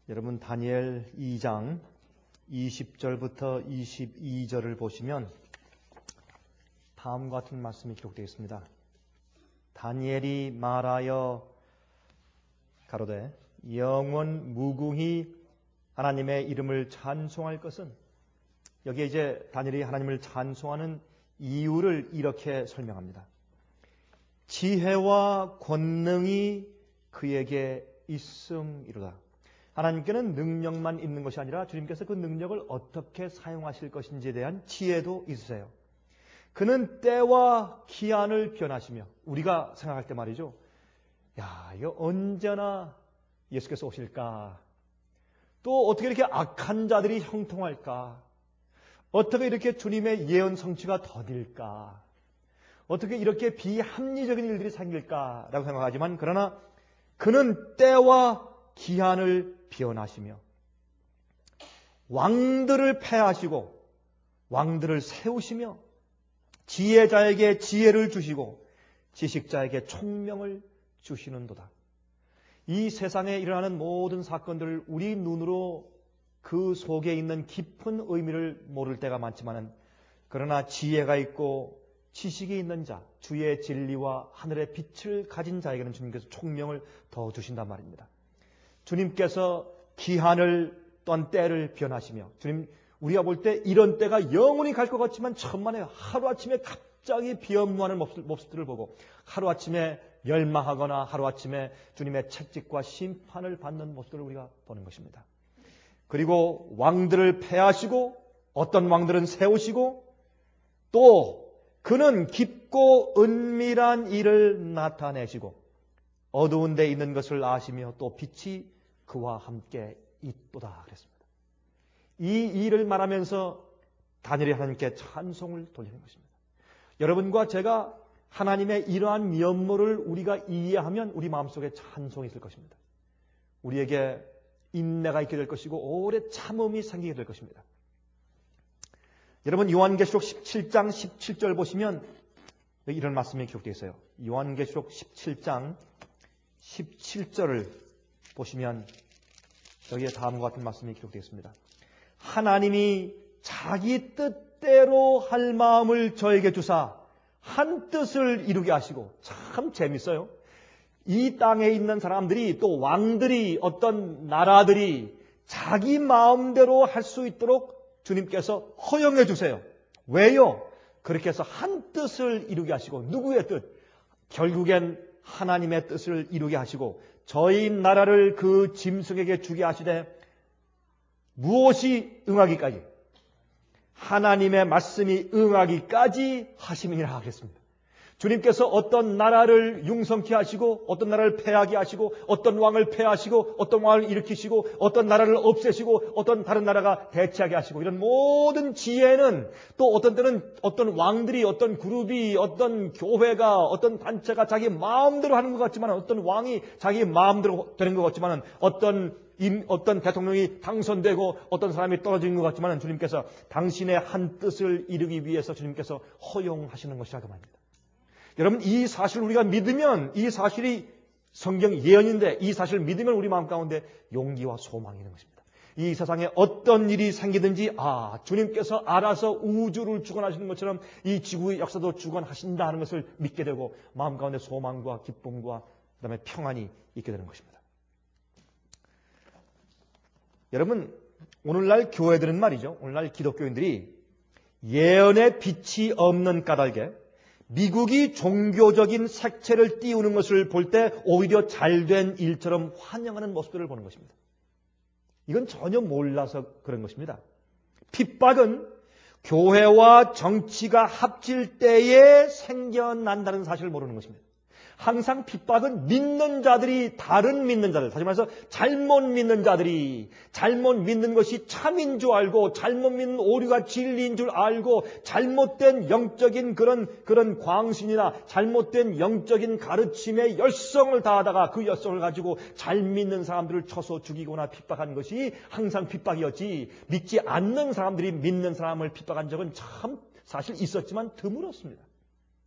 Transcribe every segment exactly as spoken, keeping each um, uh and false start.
여러분 다니엘 이 장 이십 절부터 이십이 절을 보시면 다음과 같은 말씀이 기록되어 있습니다. 다니엘이 말하여 가로되 영원 무궁히 하나님의 이름을 찬송할 것은, 여기에 이제 다니엘이 하나님을 찬송하는 이유를 이렇게 설명합니다. 지혜와 권능이 그에게 있음이로다. 하나님께는 능력만 있는 것이 아니라 주님께서 그 능력을 어떻게 사용하실 것인지에 대한 지혜도 있으세요. 그는 때와 기한을 변하시며, 우리가 생각할 때 말이죠, 야, 이거 언제나 예수께서 오실까? 또 어떻게 이렇게 악한 자들이 형통할까? 어떻게 이렇게 주님의 예언 성취가 더딜까? 어떻게 이렇게 비합리적인 일들이 생길까라고 생각하지만, 그러나 그는 때와 기한을 변하시며 왕들을 패하시고 왕들을 세우시며 지혜자에게 지혜를 주시고 지식자에게 총명을 주시는도다. 이 세상에 일어나는 모든 사건들을 우리 눈으로 그 속에 있는 깊은 의미를 모를 때가 많지만은, 그러나 지혜가 있고 지식이 있는 자, 주의 진리와 하늘의 빛을 가진 자에게는 주님께서 총명을 더 주신단 말입니다. 주님께서 기한을 또한 때를 변하시며, 주님, 우리가 볼 때 이런 때가 영원히 갈 것 같지만 천만에 하루아침에 갑자기 비엄무하는 모습들을 보고 하루아침에 멸망하거나 하루아침에 주님의 채찍과 심판을 받는 모습들을 우리가 보는 것입니다. 그리고 왕들을 패하시고 어떤 왕들은 세우시고, 또 그는 깊고 은밀한 일을 나타내시고 어두운 데 있는 것을 아시며 또 빛이 그와 함께 있도다 그랬습니다. 이 일을 말하면서 다니엘이 하나님께 찬송을 돌리는 것입니다. 여러분과 제가 하나님의 이러한 면모를 우리가 이해하면 우리 마음속에 찬송이 있을 것입니다. 우리에게 인내가 있게 될 것이고 오래 참음이 생기게 될 것입니다. 여러분 요한계시록 십칠 장 십칠 절 보시면 이런 말씀이 기록되어 있어요. 요한계시록 십칠 장 십칠 절을 보시면 여기에 다음과 같은 말씀이 기록되어 있습니다. 하나님이 자기 뜻대로 할 마음을 저에게 주사 한 뜻을 이루게 하시고, 참 재밌어요. 이 땅에 있는 사람들이, 또 왕들이, 어떤 나라들이 자기 마음대로 할 수 있도록 주님께서 허용해 주세요. 왜요? 그렇게 해서 한 뜻을 이루게 하시고, 누구의 뜻? 결국엔 하나님의 뜻을 이루게 하시고 저희 나라를 그 짐승에게 주게 하시되 무엇이 응하기까지? 하나님의 말씀이 응하기까지 하심이라 하겠습니다. 주님께서 어떤 나라를 융성케 하시고 어떤 나라를 패하게 하시고 어떤 왕을 패하시고 어떤 왕을 일으키시고 어떤 나라를 없애시고 어떤 다른 나라가 대체하게 하시고, 이런 모든 지혜는 또 어떤 때는 어떤 왕들이, 어떤 그룹이, 어떤 교회가, 어떤 단체가 자기 마음대로 하는 것 같지만, 어떤 왕이 자기 마음대로 되는 것 같지만, 어떤 임, 어떤 대통령이 당선되고 어떤 사람이 떨어지는 것 같지만, 주님께서 당신의 한 뜻을 이루기 위해서 주님께서 허용하시는 것이라고 말입니다. 여러분, 이 사실을 우리가 믿으면, 이 사실이 성경 예언인데 이 사실을 믿으면 우리 마음 가운데 용기와 소망이 있는 것입니다. 이 세상에 어떤 일이 생기든지, 아, 주님께서 알아서 우주를 주관하시는 것처럼 이 지구의 역사도 주관하신다 하는 것을 믿게 되고 마음 가운데 소망과 기쁨과 그다음에 평안이 있게 되는 것입니다. 여러분, 오늘날 교회들은 말이죠, 오늘날 기독교인들이 예언의 빛이 없는 까닭에 미국이 종교적인 색채를 띄우는 것을 볼 때 오히려 잘된 일처럼 환영하는 모습들을 보는 것입니다. 이건 전혀 몰라서 그런 것입니다. 핍박은 교회와 정치가 합칠 때에 생겨난다는 사실을 모르는 것입니다. 항상 핍박은 믿는 자들이 다른 믿는 자들, 다시 말해서 잘못 믿는 자들이 잘못 믿는 것이 참인 줄 알고 잘못 믿는 오류가 진리인 줄 알고 잘못된 영적인 그런 그런 광신이나 잘못된 영적인 가르침에 열성을 다하다가 그 열성을 가지고 잘 믿는 사람들을 쳐서 죽이거나 핍박한 것이 항상 핍박이었지, 믿지 않는 사람들이 믿는 사람을 핍박한 적은 참 사실 있었지만 드물었습니다.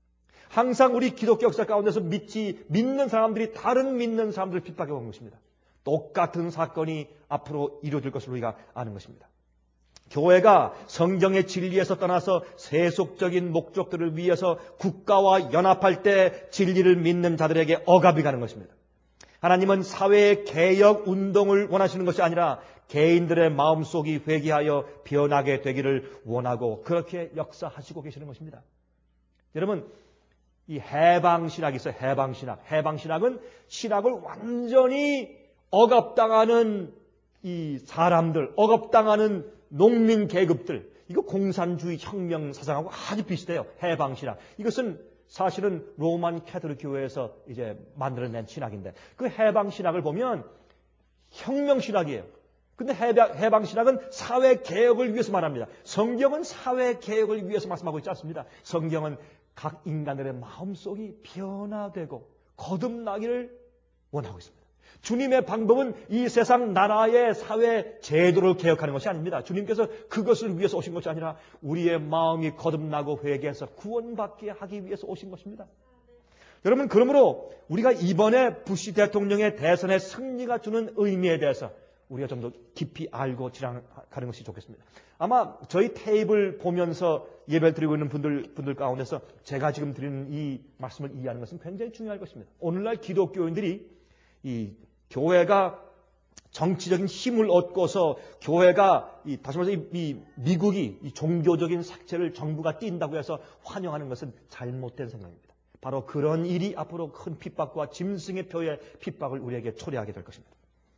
항상 우리 기독교 역사 가운데서 믿지, 믿는 사람들이 다른 믿는 사람들을 핍박해 온 것입니다. 똑같은 사건이 앞으로 이루어질 것을 우리가 아는 것입니다. 교회가 성경의 진리에서 떠나서 세속적인 목적들을 위해서 국가와 연합할 때 진리를 믿는 자들에게 억압이 가는 것입니다. 하나님은 사회의 개혁 운동을 원하시는 것이 아니라 개인들의 마음속이 회개하여 변하게 되기를 원하고 그렇게 역사하시고 계시는 것입니다. 여러분, 이 해방신학이 있어요. 해방신학. 해방신학은 신학을 완전히 억압당하는 이 사람들, 억압당하는 농민 계급들, 이거 공산주의 혁명 사상하고 아주 비슷해요. 해방신학. 이것은 사실은 로만 캐톨릭 교회에서 이제 만들어낸 신학인데 그 해방신학을 보면 혁명신학이에요. 근데 해방, 해방신학은 사회개혁을 위해서 말합니다. 성경은 사회개혁을 위해서 말씀하고 있지 않습니다. 성경은 각 인간들의 마음속이 변화되고 거듭나기를 원하고 있습니다. 주님의 방법은 이 세상 나라의 사회 제도를 개혁하는 것이 아닙니다. 주님께서 그것을 위해서 오신 것이 아니라 우리의 마음이 거듭나고 회개해서 구원받게 하기 위해서 오신 것입니다. 여러분, 그러므로 우리가 이번에 부시 대통령의 대선의 승리가 주는 의미에 대해서 우리가 좀 더 깊이 알고 지나가는 것이 좋겠습니다. 아마 저희 테이블 보면서 예배를 드리고 있는 분들, 분들 가운데서 제가 지금 드리는 이 말씀을 이해하는 것은 굉장히 중요할 것입니다. 오늘날 기독교인들이 이 교회가 정치적인 힘을 얻고서 교회가 이, 다시 말해서 이, 이 미국이 이 종교적인 색채를 정부가 띈다고 해서 환영하는 것은 잘못된 생각입니다. 바로 그런 일이 앞으로 큰 핍박과 짐승의 표의 핍박을 우리에게 초래하게 될 것입니다.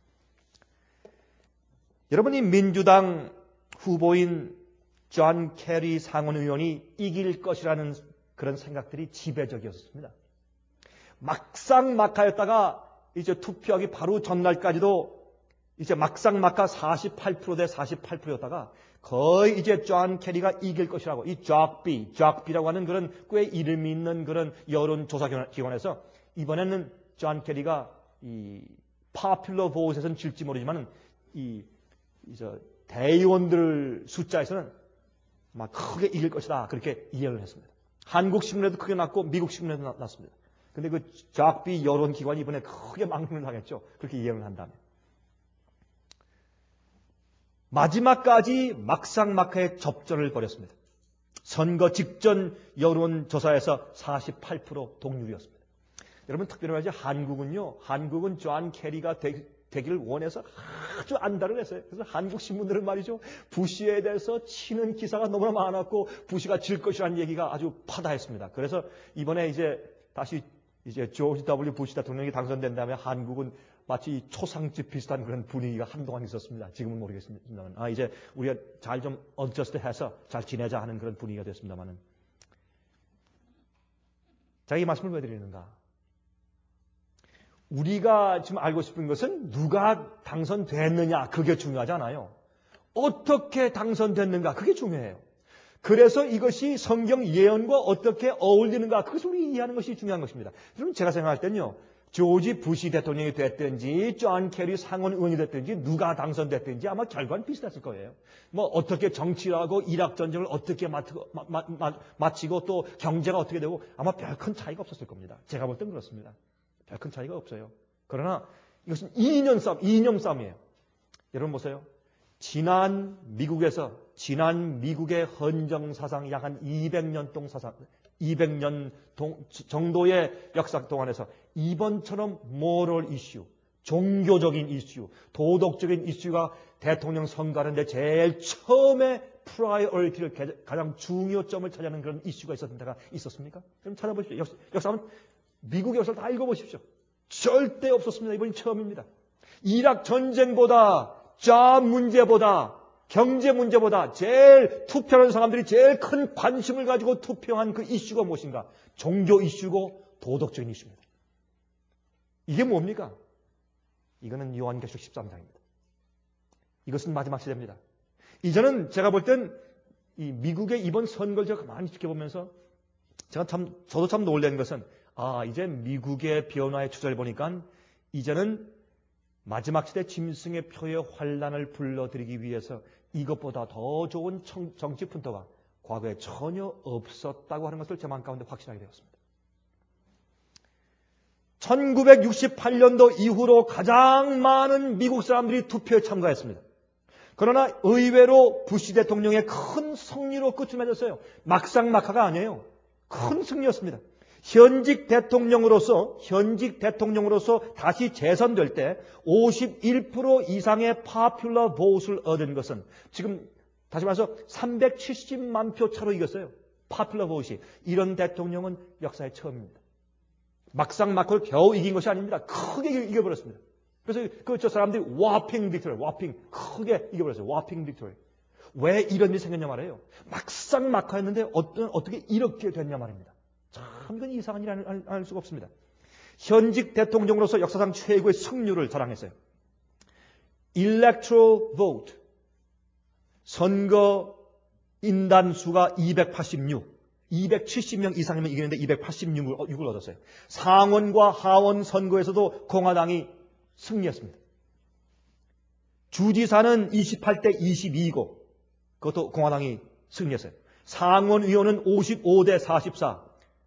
여러분이 민주당 후보인 존 케리 상원의원이 이길 것이라는 그런 생각들이 지배적이었습니다. 막상막하였다가 이제 투표하기 바로 전날까지도 이제 막상막하 사십팔 퍼센트 대 사십팔 퍼센트였다가 거의 이제 존 케리가 이길 것이라고 이 잭비, 잭비라고 하는 그런 꽤 이름이 있는 그런 여론조사기관에서 이번에는 존 케리가 이 파퓰러 보트에서는 질지 모르지만 이, 이 저 대의원들 숫자에서는 막 크게 이길 것이다 그렇게 예언을 했습니다. 한국 신문에도 크게 났고 미국 신문에도 났습니다. 근데 그 잭비 여론기관이 이번에 크게 망신을 당했죠. 그렇게 예언을 한 다음에. 마지막까지 막상막하의 접전을 벌였습니다. 선거 직전 여론조사에서 사십팔 퍼센트 동률이었습니다. 여러분 특별히 말이죠. 한국은요. 한국은 존 케리가 되, 되기를 원해서 아주 안달을 했어요. 그래서 한국 신문들은 말이죠. 부시에 대해서 치는 기사가 너무나 많았고 부시가 질 것이라는 얘기가 아주 파다했습니다. 그래서 이번에 이제 다시 이제 조지 더블유 부시 대통령이 당선된 다음에 한국은 마치 초상집 비슷한 그런 분위기가 한동안 있었습니다. 지금은 모르겠습니다만. 아, 이제 우리가 잘 좀 어저스트 해서 잘 지내자 하는 그런 분위기가 됐습니다만은. 제가 이 말씀을 왜 드리는가? 우리가 지금 알고 싶은 것은 누가 당선됐느냐, 그게 중요하지 않아요. 어떻게 당선됐는가, 그게 중요해요. 그래서 이것이 성경 예언과 어떻게 어울리는가, 그것을 우리 이해하는 것이 중요한 것입니다. 여러분, 제가 생각할 때는요, 조지 부시 대통령이 됐든지, 존 케리 상원 의원이 됐든지, 누가 당선됐든지 아마 결과는 비슷했을 거예요. 뭐, 어떻게 정치를 하고, 이락 전쟁을 어떻게 마치고, 마, 마, 마치고 또 경제가 어떻게 되고, 아마 별 큰 차이가 없었을 겁니다. 제가 볼 땐 그렇습니다. 별 큰 차이가 없어요. 그러나 이것은 이념 싸움, 이념 싸움이에요. 여러분 보세요. 지난 미국에서, 지난 미국의 헌정사상 약 한 이백 년 동 사상, 이백 년 동, 정도의 역사 동안에서 이번처럼 모럴 이슈, 종교적인 이슈, 도덕적인 이슈가 대통령 선거하는데 제일 처음에 프라이어리티를 가장 중요점을 차지하는 그런 이슈가 있었던 데가 있었습니까? 그럼 찾아보십시오. 역사, 역사는 미국 역사를 다 읽어보십시오. 절대 없었습니다. 이번이 처음입니다. 이락 전쟁보다, 자 문제보다, 경제 문제보다 제일 투표하는 사람들이 제일 큰 관심을 가지고 투표한 그 이슈가 무엇인가? 종교 이슈고 도덕적인 이슈입니다. 이게 뭡니까? 이거는 요한계시록 십삼 장입니다. 이것은 마지막 시대입니다. 이제는 제가 볼 땐 이 미국의 이번 선거를 제가 많이 지켜보면서 제가 참, 저도 참 놀란 것은 아, 이제 미국의 변화의 추세를 보니까 이제는 마지막 시대 짐승의 표의 환란을 불러들이기 위해서 이것보다 더 좋은 정치 풍토가 과거에 전혀 없었다고 하는 것을 제 마음 가운데 확신하게 되었습니다. 천구백육십팔 년도 이후로 가장 많은 미국 사람들이 투표에 참가했습니다. 그러나 의외로 부시 대통령의 큰 승리로 끝을 맺었어요. 막상막하가 아니에요. 큰 승리였습니다. 현직 대통령으로서 현직 대통령으로서 다시 재선될 때 오십일 퍼센트 이상의 파퓰러 보트를 얻은 것은 지금 다시 말해서 삼백칠십만 표 차로 이겼어요. 파퓰러 보트이. 이런 대통령은 역사에 처음입니다. 막상막하를 겨우 이긴 것이 아닙니다. 크게 이겨버렸습니다. 그래서 그 저 사람들이 와핑 빅토리, 와핑 크게 이겨버렸어요. 와핑 빅토리. 왜 이런 일이 생겼냐 말이에요. 막상막하였는데 어떤 어떻게 이렇게 됐냐 말입니다. 참 이건 이상한 일이 알, 알 수가 없습니다. 현직 대통령으로서 역사상 최고의 승률을 자랑했어요. Electoral vote. 선거 인단수가 이백팔십육. 이백칠십 명 이상이면 이기는데 이백팔십육을 얻었어요. 상원과 하원 선거에서도 공화당이 승리했습니다. 주지사는 이십팔 대 이십이고 그것도 공화당이 승리했어요. 상원의원은 오십오 대 사십사.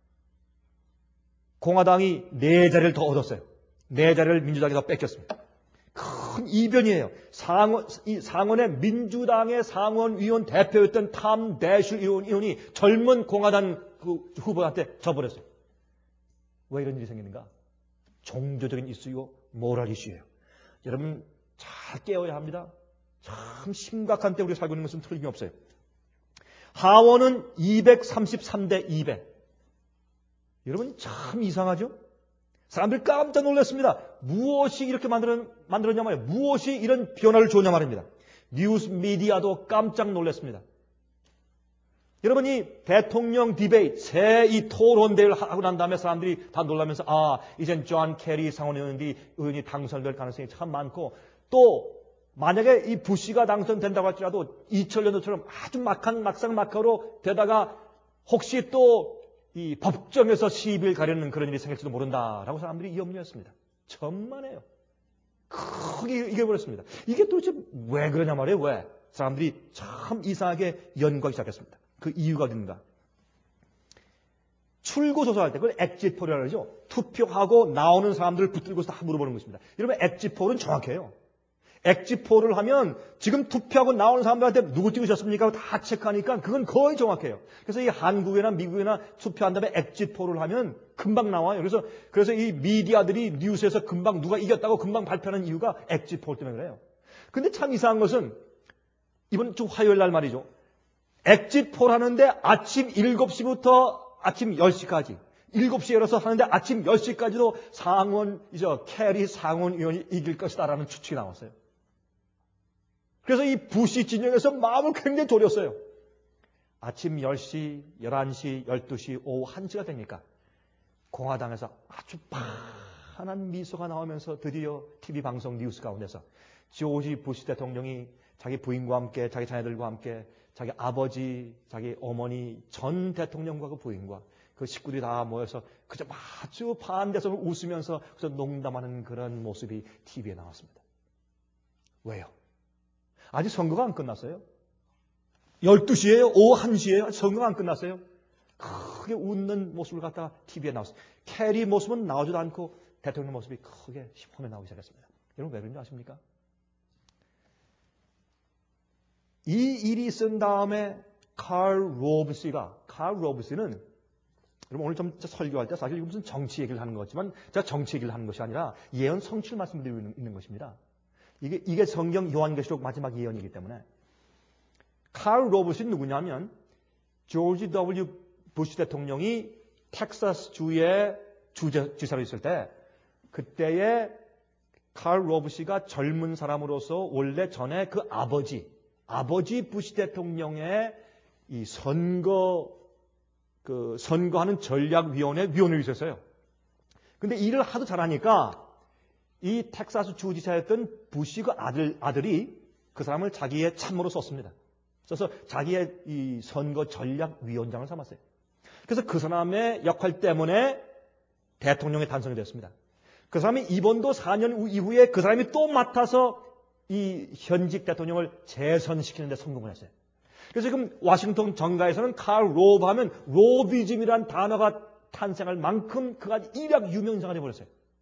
공화당이 네 자리를 더 얻었어요. 네 자리를 민주당이 더 뺏겼습니다. 큰 이변이에요. 상원, 이 상원의 민주당의 상원의원 대표였던 탐 대슐 의원, 의원이 젊은 공화당 그 후보한테 져버렸어요. 왜 이런 일이 생기는가? 종교적인 이슈요, 모랄 이슈예요. 여러분 잘 깨워야 합니다. 참 심각한 때 우리가 살고 있는 것은 틀림없어요. 하원은 이백삼십삼 대 이백. 여러분 참 이상하죠? 사람들 깜짝 놀랐습니다. 무엇이 이렇게 만들었, 만들었냐 말이에요. 무엇이 이런 변화를 줬냐 말입니다. 뉴스 미디어도 깜짝 놀랐습니다. 여러분 이 대통령 디베이트, 새 이 토론대회를 하고 난 다음에 사람들이 다 놀라면서 아, 이젠 존 케리 상원의원이 의원이 당선될 가능성이 참 많고 또 만약에 이 부시가 당선된다고 할지라도 이천 년도처럼 아주 막한 막상막하로 되다가 혹시 또 이 법정에서 시비를 가려는 그런 일이 생길지도 모른다라고 사람들이 염려했습니다. 천만에요. 크게 이겨버렸습니다. 이게 도대체 왜 그러냐 말이에요. 왜? 사람들이 참 이상하게 연구하기 시작했습니다. 그 이유가 어딘가. 출구조사할 때 그걸 엑짓폴이라고 그러죠. 투표하고 나오는 사람들을 붙들고서 다 물어보는 것입니다. 여러분 엑짓폴은 정확해요. 엑짓폴을 하면 지금 투표하고 나오는 사람들한테 누구 찍으셨습니까? 다 체크하니까 그건 거의 정확해요. 그래서 이 한국이나 미국이나 투표한 다음에 엑짓폴을 하면 금방 나와요. 그래서 그래서 이 미디어들이 뉴스에서 금방 누가 이겼다고 금방 발표하는 이유가 엑짓폴 때문에 그래요. 근데 참 이상한 것은 이번 주 화요일 날 말이죠. 엑짓폴 하는데 아침 일곱 시부터 아침 열 시까지 일곱 시에 일어서 하는데 아침 열 시까지도 상원, 이제 캐리 상원의원이 이길 것이다라는 추측이 나왔어요. 그래서 이 부시 진영에서 마음을 굉장히 졸였어요. 아침 열 시, 열한 시, 열두 시, 오후 한 시가 되니까 공화당에서 아주 환한 미소가 나오면서 드디어 티비 방송 뉴스 가운데서 조지 부시 대통령이 자기 부인과 함께 자기 자녀들과 함께 자기 아버지, 자기 어머니, 전 대통령과 그 부인과 그 식구들이 다 모여서 그저 아주 반대서 웃으면서 그저 농담하는 그런 모습이 티비에 나왔습니다. 왜요? 아직 선거가 안 끝났어요. 열두 시에요? 오후 한 시에요? 선거가 안 끝났어요. 크게 웃는 모습을 갖다가 티비에 나왔어요. 캐리 모습은 나오지도 않고 대통령 모습이 크게 화면에 나오기 시작했습니다. 여러분 왜 그런지 아십니까? 이 일이 있은 다음에 칼 로브시가, 칼 로브시는 여러분 오늘 좀 설교할 때 사실 무슨 정치 얘기를 하는 것 같지만 제가 정치 얘기를 하는 것이 아니라 예언 성취를 말씀드리고 있는, 있는 것입니다. 이게, 이게 성경 요한계시록 마지막 예언이기 때문에 칼 로브시는 누구냐면 조지 더블유 부시 대통령이 텍사스 주의 주지사로 있을 때 그때의 칼 로브시가 젊은 사람으로서 원래 전에 그 아버지 아버지 부시 대통령의 이 선거 그 선거하는 전략위원회 위원을 있었어요. 근데 일을 하도 잘하니까 이 텍사스 주지사였던 부시 그 아들 아들이 그 사람을 자기의 참모로 썼습니다. 그래서 자기의 이 선거 전략위원장을 삼았어요. 그래서 그 사람의 역할 때문에 대통령에 당선이 됐습니다. 그 사람이 이번도 사 년 이후에 그 사람이 또 맡아서 이 현직 대통령을 재선시키는 데 성공을 했어요. 그래서 지금 워싱턴 정가에서는 칼 로브 하면 로비즘이라는 단어가 탄생할 만큼 그가 일약 유명인사가 되어버렸어요.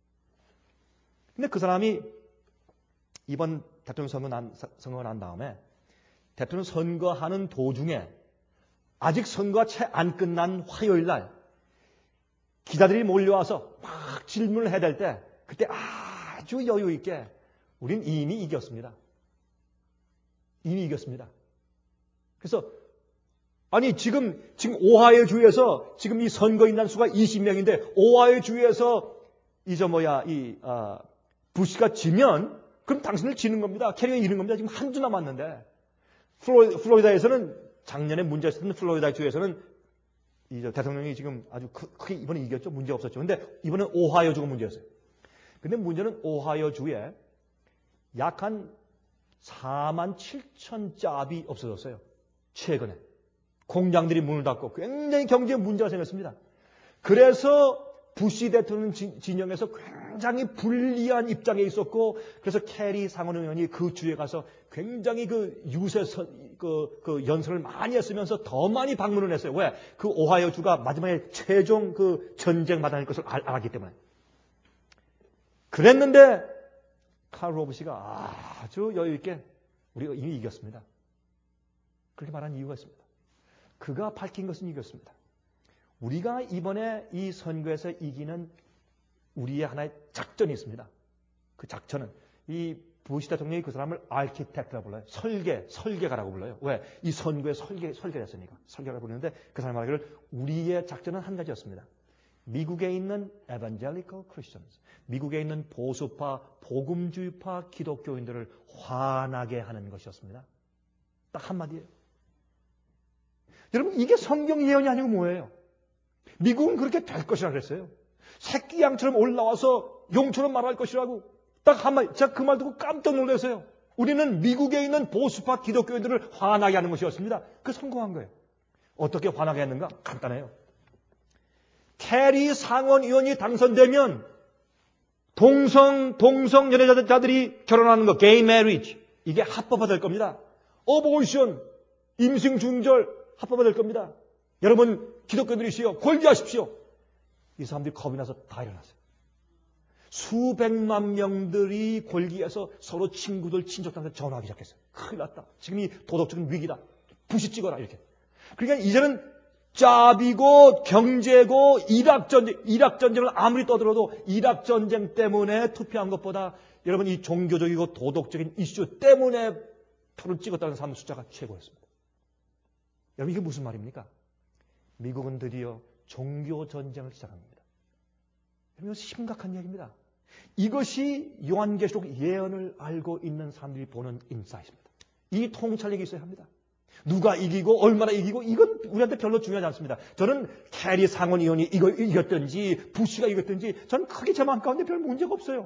근데 그 사람이 이번 대통령 선거 난, 선거가 난 다음에 대통령 선거하는 도중에 아직 선거가 채 안 끝난 화요일 날 기자들이 몰려와서 막 질문을 해야 될 때 그때 아주 여유 있게 우린 이미 이겼습니다. 이미 이겼습니다. 그래서 아니 지금 지금 오하이오 주에서 지금 이 선거인단 수가 이십 명인데 오하이오 주에서 이저 뭐야 이 어, 부시가 지면 그럼 당신을 지는 겁니다. 캐리가 이는 겁니다. 지금 한 주 남았는데 플로리, 플로리다에서는 작년에 문제 있었던 플로리다 주에서는 이 대통령이 지금 아주 크게 이번에 이겼죠. 문제 없었죠. 근데 이번엔 오하이오 주가 문제였어요. 근데 문제는 오하이오 주에 약 한 사만 칠천 잡이 없어졌어요. 최근에. 공장들이 문을 닫고 굉장히 경제에 문제가 생겼습니다. 그래서 부시 대통령 진영에서 굉장히 불리한 입장에 있었고 그래서 캐리 상원의원이 그 주에 가서 굉장히 그 유세 그, 그 연설을 많이 했으면서 더 많이 방문을 했어요. 왜? 그 오하이오 주가 마지막에 최종 그 전쟁 마당일 것을 알, 알았기 때문에. 그랬는데 칼 로브시가 아주 여유 있게 우리가 이미 이겼습니다. 그렇게 말한 이유가 있습니다. 그가 밝힌 것은 이겼습니다. 우리가 이번에 이 선거에서 이기는 우리의 하나의 작전이 있습니다. 그 작전은 이 부시 대통령이 그 사람을 아키텍트라고 불러요. 설계, 설계가라고 불러요. 왜? 이 선거에 설계, 설계를 했으니까. 설계라고 부르는데 그 사람이 말하기를 우리의 작전은 한 가지였습니다. 미국에 있는 Evangelical Christians, 미국에 있는 보수파, 복음주의파 기독교인들을 화나게 하는 것이었습니다. 딱 한마디예요. 여러분 이게 성경 예언이 아니고 뭐예요? 미국은 그렇게 될 것이라 그랬어요. 새끼 양처럼 올라와서 용처럼 말할 것이라고 딱 한마디. 제가 그 말 듣고 깜짝 놀랐어요. 우리는 미국에 있는 보수파 기독교인들을 화나게 하는 것이었습니다. 그 성공한 거예요. 어떻게 화나게 했는가? 간단해요. 캐리 상원의원이 당선되면 동성, 동성 연애자들이 결혼하는 거, 게이 매리지, 이게 합법화될 겁니다. 어보이션, 임신 중절 합법화될 겁니다. 여러분 기독교인들이시여 골기하십시오. 이 사람들이 겁이 나서 다 일어났어요. 수백만 명들이 골기해서 서로 친구들, 친족들한테 전화하기 시작했어요. 큰일 났다. 지금 이 도덕적인 위기다. 부시 찍어라 이렇게. 그러니까 이제는 짭이고 경제고 이락전쟁, 이락전쟁을 아무리 떠들어도 이락전쟁 때문에 투표한 것보다 여러분 이 종교적이고 도덕적인 이슈 때문에 표를 찍었다는 사람 숫자가 최고였습니다. 여러분 이게 무슨 말입니까? 미국은 드디어 종교전쟁을 시작합니다. 이건 심각한 얘기입니다. 이것이 요한계시록 예언을 알고 있는 사람들이 보는 인사이트입니다. 이 통찰력이 있어야 합니다. 누가 이기고 얼마나 이기고 이건 우리한테 별로 중요하지 않습니다. 저는 캐리 상원의원이 이거 이겼든지 부시가 이겼든지 저는 크게 제 마음 가운데 별 문제가 없어요.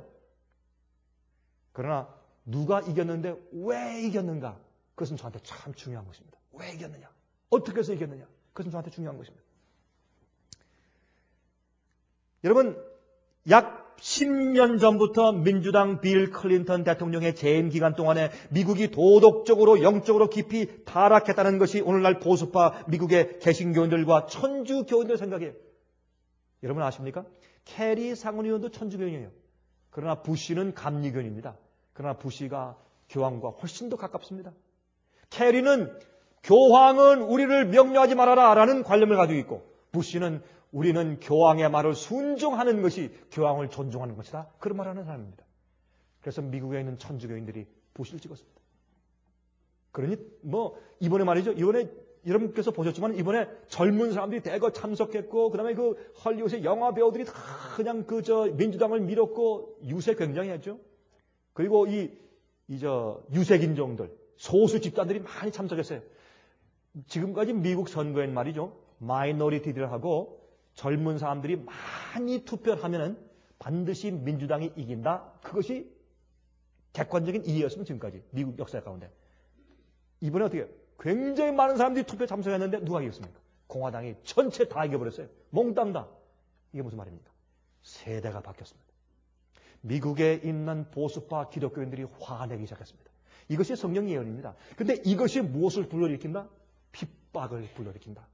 그러나 누가 이겼는데 왜 이겼는가? 그것은 저한테 참 중요한 것입니다. 왜 이겼느냐? 어떻게 해서 이겼느냐? 그것은 저한테 중요한 것입니다. 여러분 약 십 년 전부터 민주당 빌 클린턴 대통령의 재임 기간 동안에 미국이 도덕적으로 영적으로 깊이 타락했다는 것이 오늘날 보수파 미국의 개신교인들과 천주교인들 생각이에요. 여러분 아십니까? 캐리 상원의원도 천주교인이에요. 그러나 부시는 감리교인입니다. 그러나 부시가 교황과 훨씬 더 가깝습니다. 캐리는 교황은 우리를 명령하지 말아라 라는 관념을 가지고 있고 부시는 우리는 교황의 말을 순종하는 것이 교황을 존중하는 것이다. 그런 말을 하는 사람입니다. 그래서 미국에 있는 천주교인들이 부시를 찍었습니다. 그러니 뭐 이번에 말이죠. 이번에 여러분께서 보셨지만 이번에 젊은 사람들이 대거 참석했고 그다음에 그 헐리우드의 영화 배우들이 다 그냥 그 저 민주당을 밀었고 유세 굉장히 했죠. 그리고 이 이 저 유색인종들 소수 집단들이 많이 참석했어요. 지금까지 미국 선거엔 말이죠. 마이너리티들하고 젊은 사람들이 많이 투표를 하면은 반드시 민주당이 이긴다. 그것이 객관적인 이해였으면 지금까지 미국 역사 가운데. 이번에 어떻게 해요? 굉장히 많은 사람들이 투표에 참석했는데 누가 이겼습니까? 공화당이 전체 다 이겨버렸어요. 몽땅 다. 이게 무슨 말입니까? 세대가 바뀌었습니다. 미국에 있는 보수파 기독교인들이 화내기 시작했습니다. 이것이 성경 예언입니다. 근데 이것이 무엇을 불러일으킨다? 핍박을 불러일으킨다.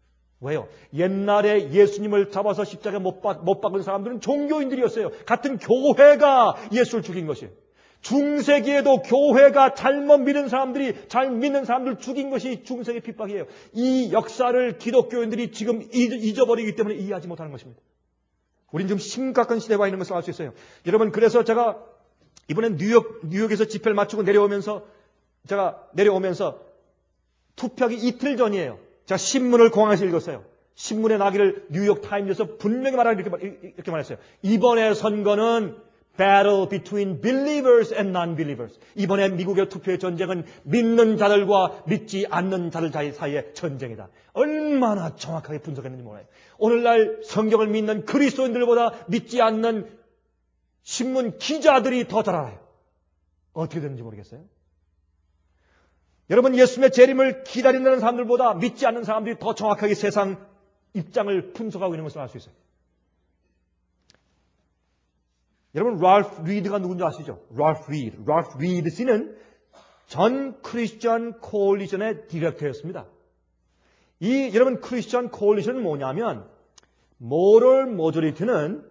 왜요? 옛날에 예수님을 잡아서 십자가에 못, 박, 못 박은 사람들은 종교인들이었어요. 같은 교회가 예수를 죽인 것이에요. 중세기에도 교회가 잘못 믿는 사람들이, 잘 믿는 사람들 죽인 것이 중세기 핍박이에요. 이 역사를 기독교인들이 지금 잊어버리기 때문에 이해하지 못하는 것입니다. 우린 지금 심각한 시대에 와 있는 것을 알 수 있어요. 여러분, 그래서 제가 이번엔 뉴욕, 뉴욕에서 집회를 마치고 내려오면서, 제가 내려오면서 투표하기 이틀 전이에요. 제가 신문을 공항에서 읽었어요. 신문에 나기를 뉴욕 타임즈에서 분명히 말하는 이렇게, 이렇게 말했어요. 이번에 선거는 battle between believers and non-believers. 이번에 미국의 투표의 전쟁은 믿는 자들과 믿지 않는 자들 사이의 전쟁이다. 얼마나 정확하게 분석했는지 몰라요. 오늘날 성경을 믿는 그리스도인들보다 믿지 않는 신문 기자들이 더 잘 알아요. 어떻게 되는지 모르겠어요. 여러분, 예수님의 재림을 기다린다는 사람들보다 믿지 않는 사람들이 더 정확하게 세상 입장을 분석하고 있는 것을 알 수 있어요. 여러분, 랄프 리드가 누군지 아시죠? 랄프 리드. 랄프 리드 씨는 전 크리스천 코올리션의 디렉터였습니다. 이 여러분, 크리스천 코올리션은 뭐냐면 모럴 모조리티는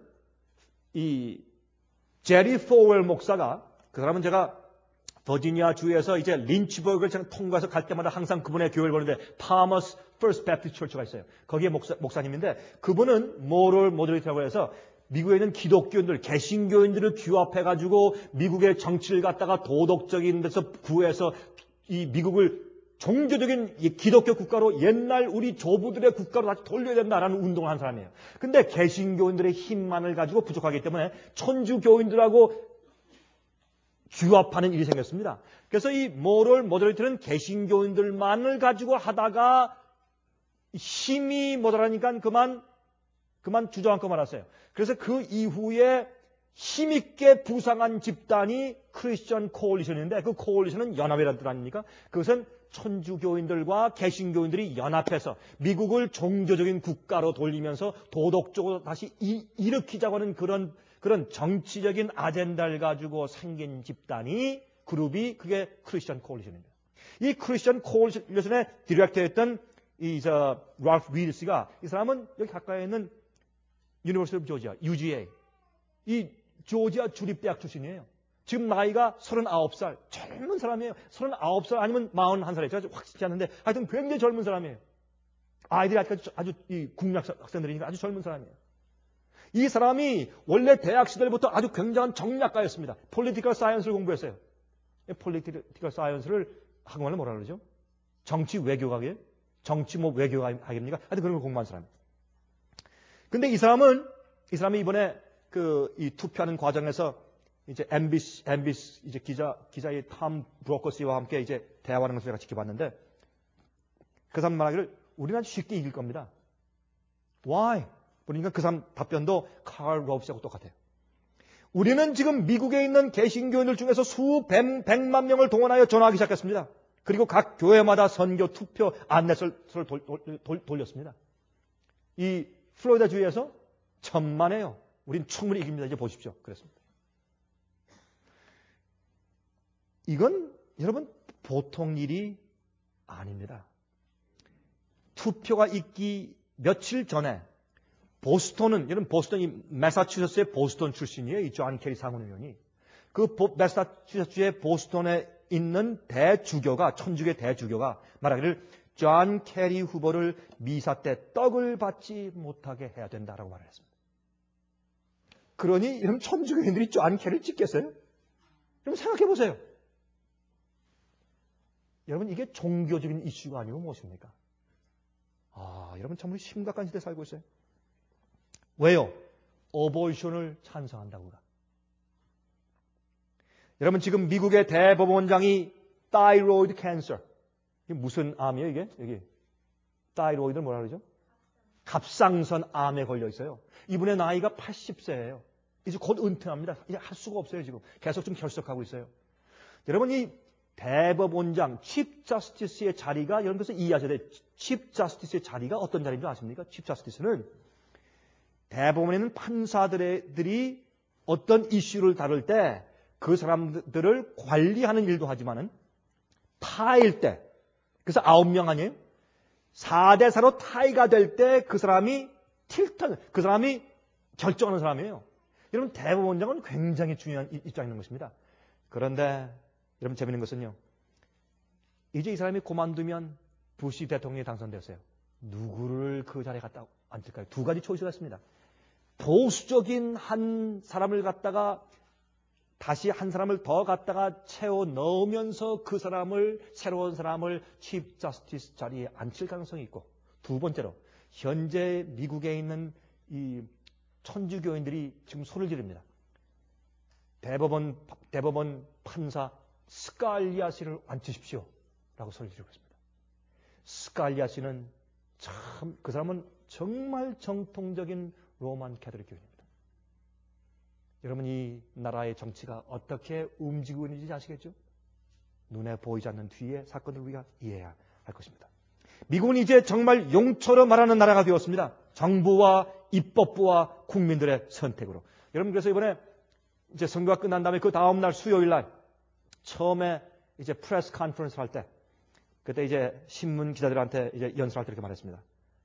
이 제리 포웰 목사가, 그 사람은 제가 버지니아 주에서 이제 린치버그를 제가 통과해서 갈 때마다 항상 그분의 교회를 보는데 파머스 퍼스트 배프티스트 처치가 있어요. 거기에 목사, 목사님인데 그분은 모럴 모조리티라고 해서 미국에 있는 기독교인들, 개신교인들을 규합해가지고 미국의 정치를 갖다가 도덕적인 데서 구해서 이 미국을 종교적인 기독교 국가로 옛날 우리 조부들의 국가로 다시 돌려야 된다라는 운동을 한 사람이에요. 근데 개신교인들의 힘만을 가지고 부족하기 때문에 천주교인들하고 규합하는 일이 생겼습니다. 그래서 이 모럴 모더리티는 개신교인들만을 가지고 하다가 힘이 모자라니까 그만 그만 주저앉고 말았어요. 그래서 그 이후에 힘있게 부상한 집단이 크리스천 코올리션인데 그 코올리션은 연합이라는 뜻 아닙니까? 그것은 천주교인들과 개신교인들이 연합해서 미국을 종교적인 국가로 돌리면서 도덕적으로 다시 이, 일으키자고 하는 그런, 그런 정치적인 아젠다를 가지고 생긴 집단이, 그룹이 그게 크리스천 코올리션입니다. 이 크리스천 코올리션의 디렉터였던 이, 저, 랄프 리드 씨가, 이 사람은 여기 가까이에 있는 유니버시티 오브 조지아, 유지에이. 이 조지아 주립대학 출신이에요. 지금 나이가 서른아홉 살. 젊은 사람이에요. 서른아홉 살 아니면 마흔한 살이에요. 제가 확실치 않은데 하여튼 굉장히 젊은 사람이에요. 아이들이 아주, 아주 이 국립 학생들이니까 아주 젊은 사람이에요. 이 사람이 원래 대학 시절부터 아주 굉장한 정략가였습니다. 폴리티컬 사이언스를 공부했어요. 폴리티컬 사이언스를 한국말로 뭐라 그러죠? 정치 외교학이에요? 정치 뭐 외교학입니까? 하여튼 그런 걸 공부한 사람이에요. 근데 이 사람은, 이 사람이 이번에 그, 이 투표하는 과정에서 이제 엠비씨, 엠비씨 이제 기자, 기자의 탐 브로커스와 함께 이제 대화하는 것을 제가 지켜봤는데 그 사람 말하기를 우리는 아주 쉽게 이길 겁니다. Why? 그러니까 그 사람 답변도 칼 로브스하고 똑같아요. 우리는 지금 미국에 있는 개신교인들 중에서 수백, 백만 명을 동원하여 전화하기 시작했습니다. 그리고 각 교회마다 선교, 투표, 안내서를 돌, 돌, 돌, 돌렸습니다. 이 플로리다 주에서 천만에요. 우린 충분히 이깁니다. 이제 보십시오. 그랬습니다. 이건 여러분 보통 일이 아닙니다. 투표가 있기 며칠 전에 보스턴은, 여러분 보스턴이 매사추세츠의 보스턴 출신이에요. 이 존 케리 상원의원이. 그 매사추세츠의 보스턴에 있는 대주교가, 천주교 대주교가 말하기를 존 케리 후보를 미사 때 떡을 받지 못하게 해야 된다라고 말을 했습니다. 그러니 여러분 천주교인들이 존 케리를 찍겠어요? 여러분 생각해 보세요. 여러분 이게 종교적인 이슈가 아니고 무엇입니까? 아, 여러분 참으로 심각한 시대에 살고 있어요. 왜요? 어볼션을 찬성한다고가. 여러분 지금 미국의 대법원장이 타이로이드 캔서. 이게 무슨 암이에요 이게? 여기 타이로이드를 뭐라 그러죠? 갑상선 암에 걸려 있어요. 이분의 나이가 팔십 세예요. 이제 곧 은퇴합니다. 이제 할 수가 없어요 지금. 계속 좀 결석하고 있어요. 여러분 이 대법원장, 칩 저스티스의 자리가, 여러분 그래서 이해하셔야 돼요. 칩 저스티스의 자리가 어떤 자리인 줄 아십니까? 칩 저스티스는 대법원에 있는 판사들이 어떤 이슈를 다룰 때 그 사람들을 관리하는 일도 하지만은 타일 때, 그래서 아홉 명 아니에요? 사 대 사로 타이가 될 때 그 사람이 틸턴, 그 사람이 결정하는 사람이에요. 여러분, 대법원장은 굉장히 중요한 입장이 있는 것입니다. 그런데 여러분, 재미있는 것은요, 이제 이 사람이 그만두면 부시 대통령이 당선되었어요. 누구를 그 자리에 갖다 앉힐까요? 두 가지 초이스가 있습니다. 보수적인 한 사람을 갖다가 다시 한 사람을 더 갖다가 채워 넣으면서 그 사람을, 새로운 사람을 칩 저스티스 자리에 앉힐 가능성이 있고, 두 번째로 현재 미국에 있는 이 천주교인들이 지금 소리를 지릅니다. 대법원, 대법원 판사 스칼리아 씨를 앉히십시오 라고 소리를 지르고 있습니다. 스칼리아 씨는 참, 그 사람은 정말 정통적인 로만 캐톨릭 교인입니다. 여러분, 이 나라의 정치가 어떻게 움직이고 있는지 아시겠죠? 눈에 보이지 않는 뒤에 사건을 우리가 이해해야 할 것입니다. 미국은 이제 정말 용처럼 말하는 나라가 되었습니다. 정부와 입법부와 국민들의 선택으로. 여러분, 그래서 이번에 이제 선거가 끝난 다음에 그 다음 날 수요일 날 처음에 이제 프레스 컨퍼런스 할 때, 그때 이제 신문 기자들한테 이제 연설할 때 이렇게 말했습니다.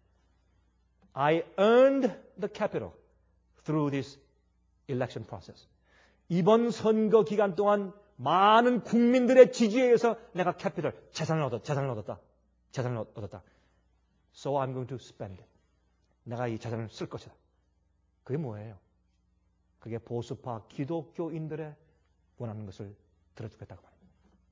I earned the capital through this election process. 이번 선거 기간 동안 많은 국민들의 지지에 의해서 내가 캐피털, 재산을 얻었다. 재산을 얻었다. 재산을 얻었다. So I'm going to spend it. 내가 이 재산을 쓸 것이다. 그게 뭐예요? 그게 보수파 기독교인들의 원하는 것을 들어주겠다고 말입니다.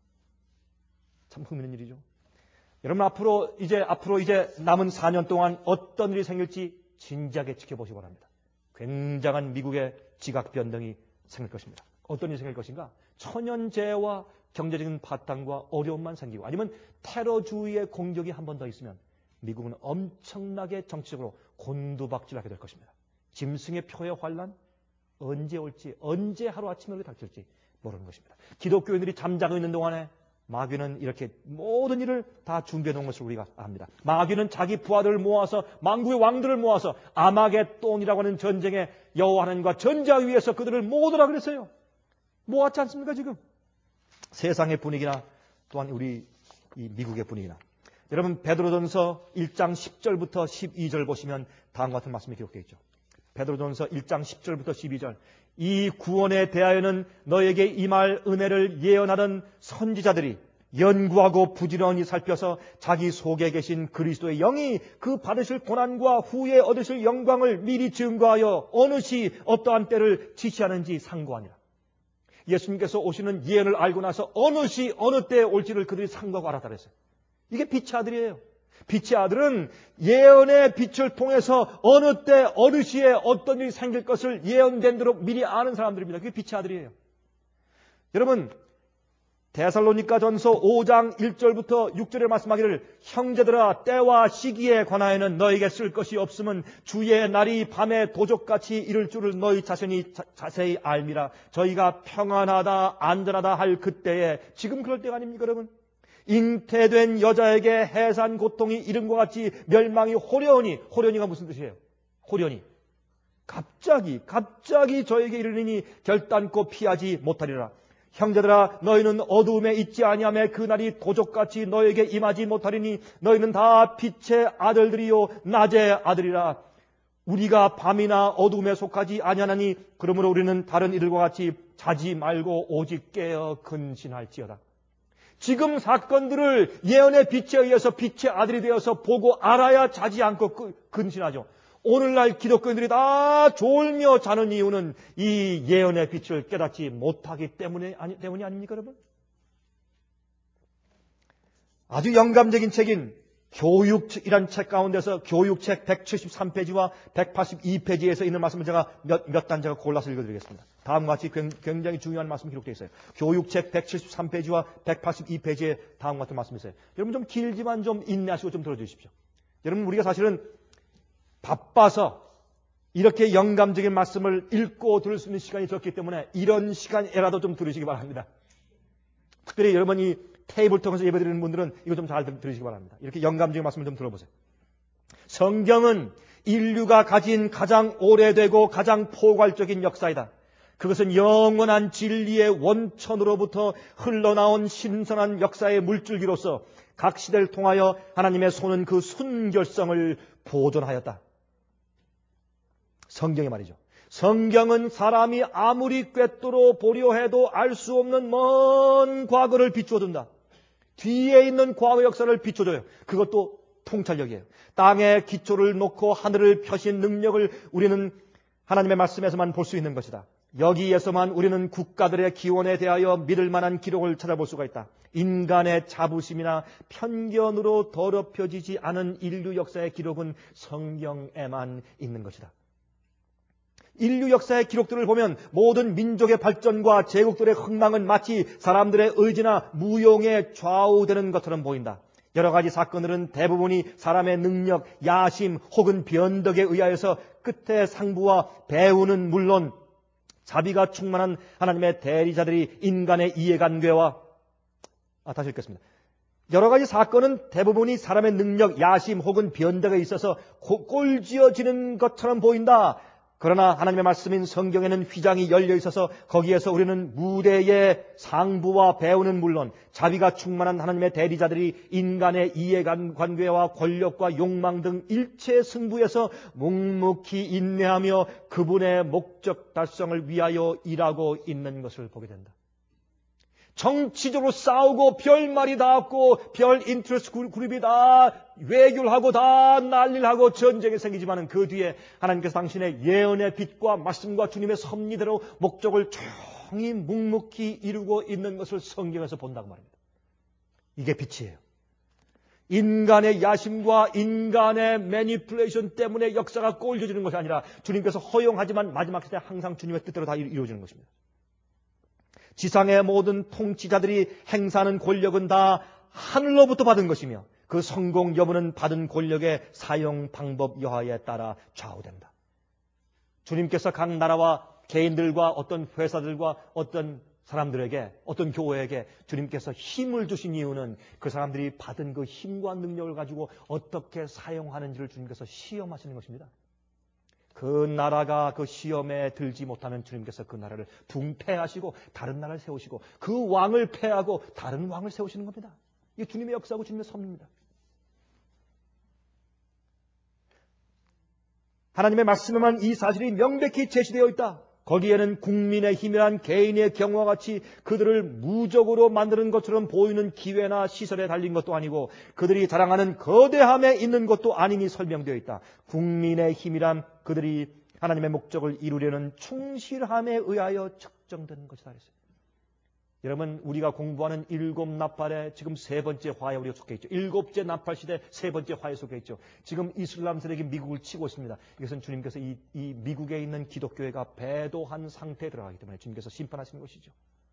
참 흥미있는 일이죠. 여러분, 앞으로 이제 앞으로 이제 남은 사 년 동안 어떤 일이 생길지 진지하게 지켜보시기 바랍니다. 굉장한 미국의 지각 변동이 생길 것입니다. 어떤 일이 생길 것인가? 천연재해와 경제적인 파탄과 어려움만 생기고, 아니면 테러주의의 공격이 한 번 더 있으면 미국은 엄청나게 정치적으로 곤두박질하게 될 것입니다. 짐승의 표의 환란 언제 올지, 언제 하루아침에 닥칠지 모르는 것입니다. 기독교인들이 잠자고 있는 동안에 마귀는 이렇게 모든 일을 다 준비해 놓은 것을 우리가 압니다. 마귀는 자기 부하들을 모아서, 만국의 왕들을 모아서 아마겟돈이라고 하는 전쟁에 여호와 하나님과 전쟁하기 위해서 그들을 모으더라 그랬어요. 모았지 않습니까 지금? 세상의 분위기나 또한 우리 이 미국의 분위기나. 여러분, 베드로전서 일 장 십 절부터 십이 절 보시면 다음과 같은 말씀이 기록되어 있죠. 베드로전서 일 장 십 절부터 십이 절. 이 구원에 대하여는 너에게 임할 은혜를 예언하던 선지자들이 연구하고 부지런히 살펴서 자기 속에 계신 그리스도의 영이 그 받으실 고난과 후에 얻으실 영광을 미리 증거하여 어느 시 어떠한 때를 지시하는지 상고하니라. 예수님께서 오시는 예언을 알고 나서 어느 시 어느 때에 올지를 그들이 상고하고 알았다 그랬어요. 이게 빛의 아들이에요. 빛의 아들은 예언의 빛을 통해서 어느 때 어느 시에 어떤 일이 생길 것을 예언된 대로 미리 아는 사람들입니다. 그게 빛의 아들이에요. 여러분, 데살로니가 전서 오 장 일 절부터 육 절에 말씀하기를, 형제들아, 때와 시기에 관하여는 너에게 쓸 것이 없음은 주의 날이 밤에 도적같이 이를 줄을 너희 자신이 자, 자세히 알미라. 저희가 평안하다 안전하다 할 그때에, 지금 그럴 때가 아닙니까 여러분? 잉태된 여자에게 해산 고통이 이른과 같이 멸망이 호련히, 호련히가 무슨 뜻이에요? 호련히. 갑자기, 갑자기 저에게 이르리니 결단코 피하지 못하리라. 형제들아, 너희는 어두움에 있지 아니하며 그 날이 도적같이 너에게 임하지 못하리니 너희는 다 빛의 아들들이요 낮의 아들이라. 우리가 밤이나 어두움에 속하지 아니하나니 그러므로 우리는 다른 이들과 같이 자지 말고 오직 깨어 근신할지어다. 지금 사건들을 예언의 빛에 의해서 빛의 아들이 되어서 보고 알아야 자지 않고 근신하죠. 오늘날 기독교인들이 다 졸며 자는 이유는 이 예언의 빛을 깨닫지 못하기 때문에, 아니, 때문이 아닙니까 여러분? 아주 영감적인 책인 교육이란 책 가운데서 교육책 백칠십삼 페이지와 백팔십이 페이지에서 있는 말씀을 제가 몇, 몇 단 제가 골라서 읽어드리겠습니다. 다음과 같이 굉장히 중요한 말씀이 기록되어 있어요. 교육책 백칠십삼 페이지와 백팔십이 페이지에 다음과 같은 말씀이 있어요. 여러분, 좀 길지만 좀 인내하시고 좀 들어주십시오. 여러분, 우리가 사실은 바빠서 이렇게 영감적인 말씀을 읽고 들을 수 있는 시간이 적기 때문에 이런 시간에라도 좀 들으시기 바랍니다. 특별히 여러분이 테이블 통해서 예배드리는 분들은 이거 좀 잘 들으시기 바랍니다. 이렇게 영감적인 말씀을 좀 들어보세요. 성경은 인류가 가진 가장 오래되고 가장 포괄적인 역사이다. 그것은 영원한 진리의 원천으로부터 흘러나온 신선한 역사의 물줄기로서 각 시대를 통하여 하나님의 손은 그 순결성을 보존하였다. 성경이 말이죠. 성경은 사람이 아무리 꿰뚫어 보려 해도 알 수 없는 먼 과거를 비추어준다. 뒤에 있는 과거 역사를 비춰줘요. 그것도 통찰력이에요. 땅에 기초를 놓고 하늘을 펴신 능력을 우리는 하나님의 말씀에서만 볼 수 있는 것이다. 여기에서만 우리는 국가들의 기원에 대하여 믿을 만한 기록을 찾아볼 수가 있다. 인간의 자부심이나 편견으로 더럽혀지지 않은 인류 역사의 기록은 성경에만 있는 것이다. 인류 역사의 기록들을 보면 모든 민족의 발전과 제국들의 흥망은 마치 사람들의 의지나 무용에 좌우되는 것처럼 보인다. 여러 가지 사건들은 대부분이 사람의 능력, 야심 혹은 변덕에 의하여서 끝에 상부와 배후는 물론 자비가 충만한 하나님의 대리자들이 인간의 이해관계와 아, 다시 읽겠습니다. 여러 가지 사건은 대부분이 사람의 능력, 야심 혹은 변덕에 있어서 꼴지어지는 것처럼 보인다. 그러나 하나님의 말씀인 성경에는 휘장이 열려 있어서 거기에서 우리는 무대의 상부와 배우는 물론 자비가 충만한 하나님의 대리자들이 인간의 이해관계와 권력과 욕망 등 일체 승부에서 묵묵히 인내하며 그분의 목적 달성을 위하여 일하고 있는 것을 보게 된다. 정치적으로 싸우고 별말이 다 없고 별 인트레스트 그룹이 다 외교를 하고 다 난리를 하고 전쟁이 생기지만 그 뒤에 하나님께서 당신의 예언의 빛과 말씀과 주님의 섭리대로 목적을 조용히 묵묵히 이루고 있는 것을 성경에서 본다고 말입니다. 이게 빛이에요. 인간의 야심과 인간의 매니플레이션 때문에 역사가 꼴져지는 것이 아니라 주님께서 허용하지만 마지막 시대 항상 주님의 뜻대로 다 이루어지는 것입니다. 지상의 모든 통치자들이 행사하는 권력은 다 하늘로부터 받은 것이며 그 성공 여부는 받은 권력의 사용 방법 여하에 따라 좌우된다. 주님께서 각 나라와 개인들과 어떤 회사들과 어떤 사람들에게 어떤 교회에게 주님께서 힘을 주신 이유는 그 사람들이 받은 그 힘과 능력을 가지고 어떻게 사용하는지를 주님께서 시험하시는 것입니다. 그 나라가 그 시험에 들지 못하면 주님께서 그 나라를 붕패하시고 다른 나라를 세우시고 그 왕을 패하고 다른 왕을 세우시는 겁니다. 이게 주님의 역사하고 주님의 섭리입니다. 하나님의 말씀에만 이 사실이 명백히 제시되어 있다. 거기에는 국민의 힘이란 개인의 경우와 같이 그들을 무적으로 만드는 것처럼 보이는 기회나 시설에 달린 것도 아니고 그들이 자랑하는 거대함에 있는 것도 아님이 설명되어 있다. 국민의 힘이란 그들이 하나님의 목적을 이루려는 충실함에 의하여 측정되는 것이다. 그랬어요. 여러분, 우리가 공부하는 일곱 나팔에 지금 세 번째 화에 우리가 속해 있죠. 일곱째 나팔 시대 세 번째 화에 속해 있죠. 지금 이슬람 세력이 미국을 치고 있습니다. 이것은 주님께서 이, 이 미국에 있는 기독교회가 배도한 상태에 들어가기 때문에 주님께서 심판하시는 것이죠.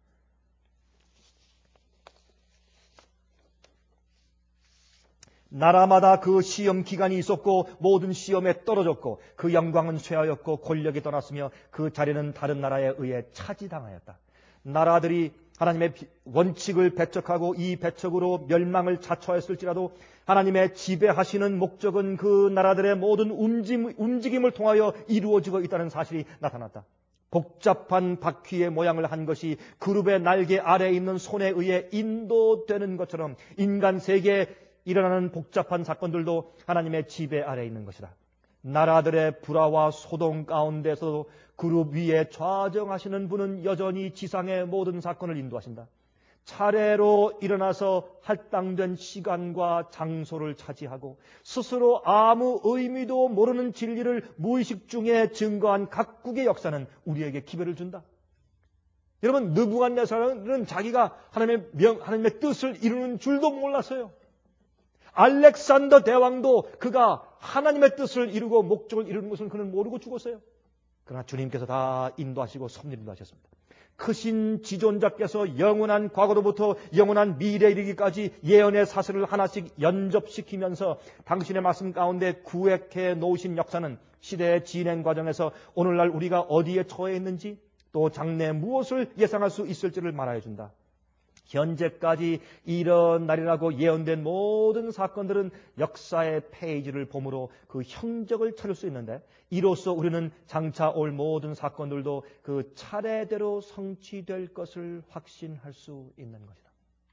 나라마다 그 시험 기간이 있었고 모든 시험에 떨어졌고 그 영광은 쇠하였고 권력이 떠났으며 그 자리는 다른 나라에 의해 차지당하였다. 나라들이 하나님의 원칙을 배척하고 이 배척으로 멸망을 자초했을지라도 하나님의 지배하시는 목적은 그 나라들의 모든 움직임, 움직임을 통하여 이루어지고 있다는 사실이 나타났다. 복잡한 바퀴의 모양을 한 것이 그룹의 날개 아래에 있는 손에 의해 인도되는 것처럼 인간 세계에 일어나는 복잡한 사건들도 하나님의 지배 아래에 있는 것이다. 나라들의 불화와 소동 가운데서도 그룹 위에 좌정하시는 분은 여전히 지상의 모든 사건을 인도하신다. 차례로 일어나서 할당된 시간과 장소를 차지하고 스스로 아무 의미도 모르는 진리를 무의식 중에 증거한 각국의 역사는 우리에게 기회를 준다. 여러분, 느부갓네살은 자기가 하나님의 명, 하나님의 뜻을 이루는 줄도 몰랐어요. 알렉산더 대왕도 그가 하나님의 뜻을 이루고 목적을 이루는 것을 그는 모르고 죽었어요. 그러나 주님께서 다 인도하시고 섭리를 인도하셨습니다. 크신 지존자께서 영원한 과거로부터 영원한 미래에 이르기까지 예언의 사슬을 하나씩 연접시키면서 당신의 말씀 가운데 구획해 놓으신 역사는 시대의 진행 과정에서 오늘날 우리가 어디에 처해 있는지 또 장래 무엇을 예상할 수 있을지를 말하여 준다. 현재까지 일어나리라고 예언된 모든 사건들은 역사의 페이지를 보므로 그 형적을 찾을 수 있는데, 이로써 우리는 장차 올 모든 사건들도 그 차례대로 성취될 것을 확신할 수 있는 것이다.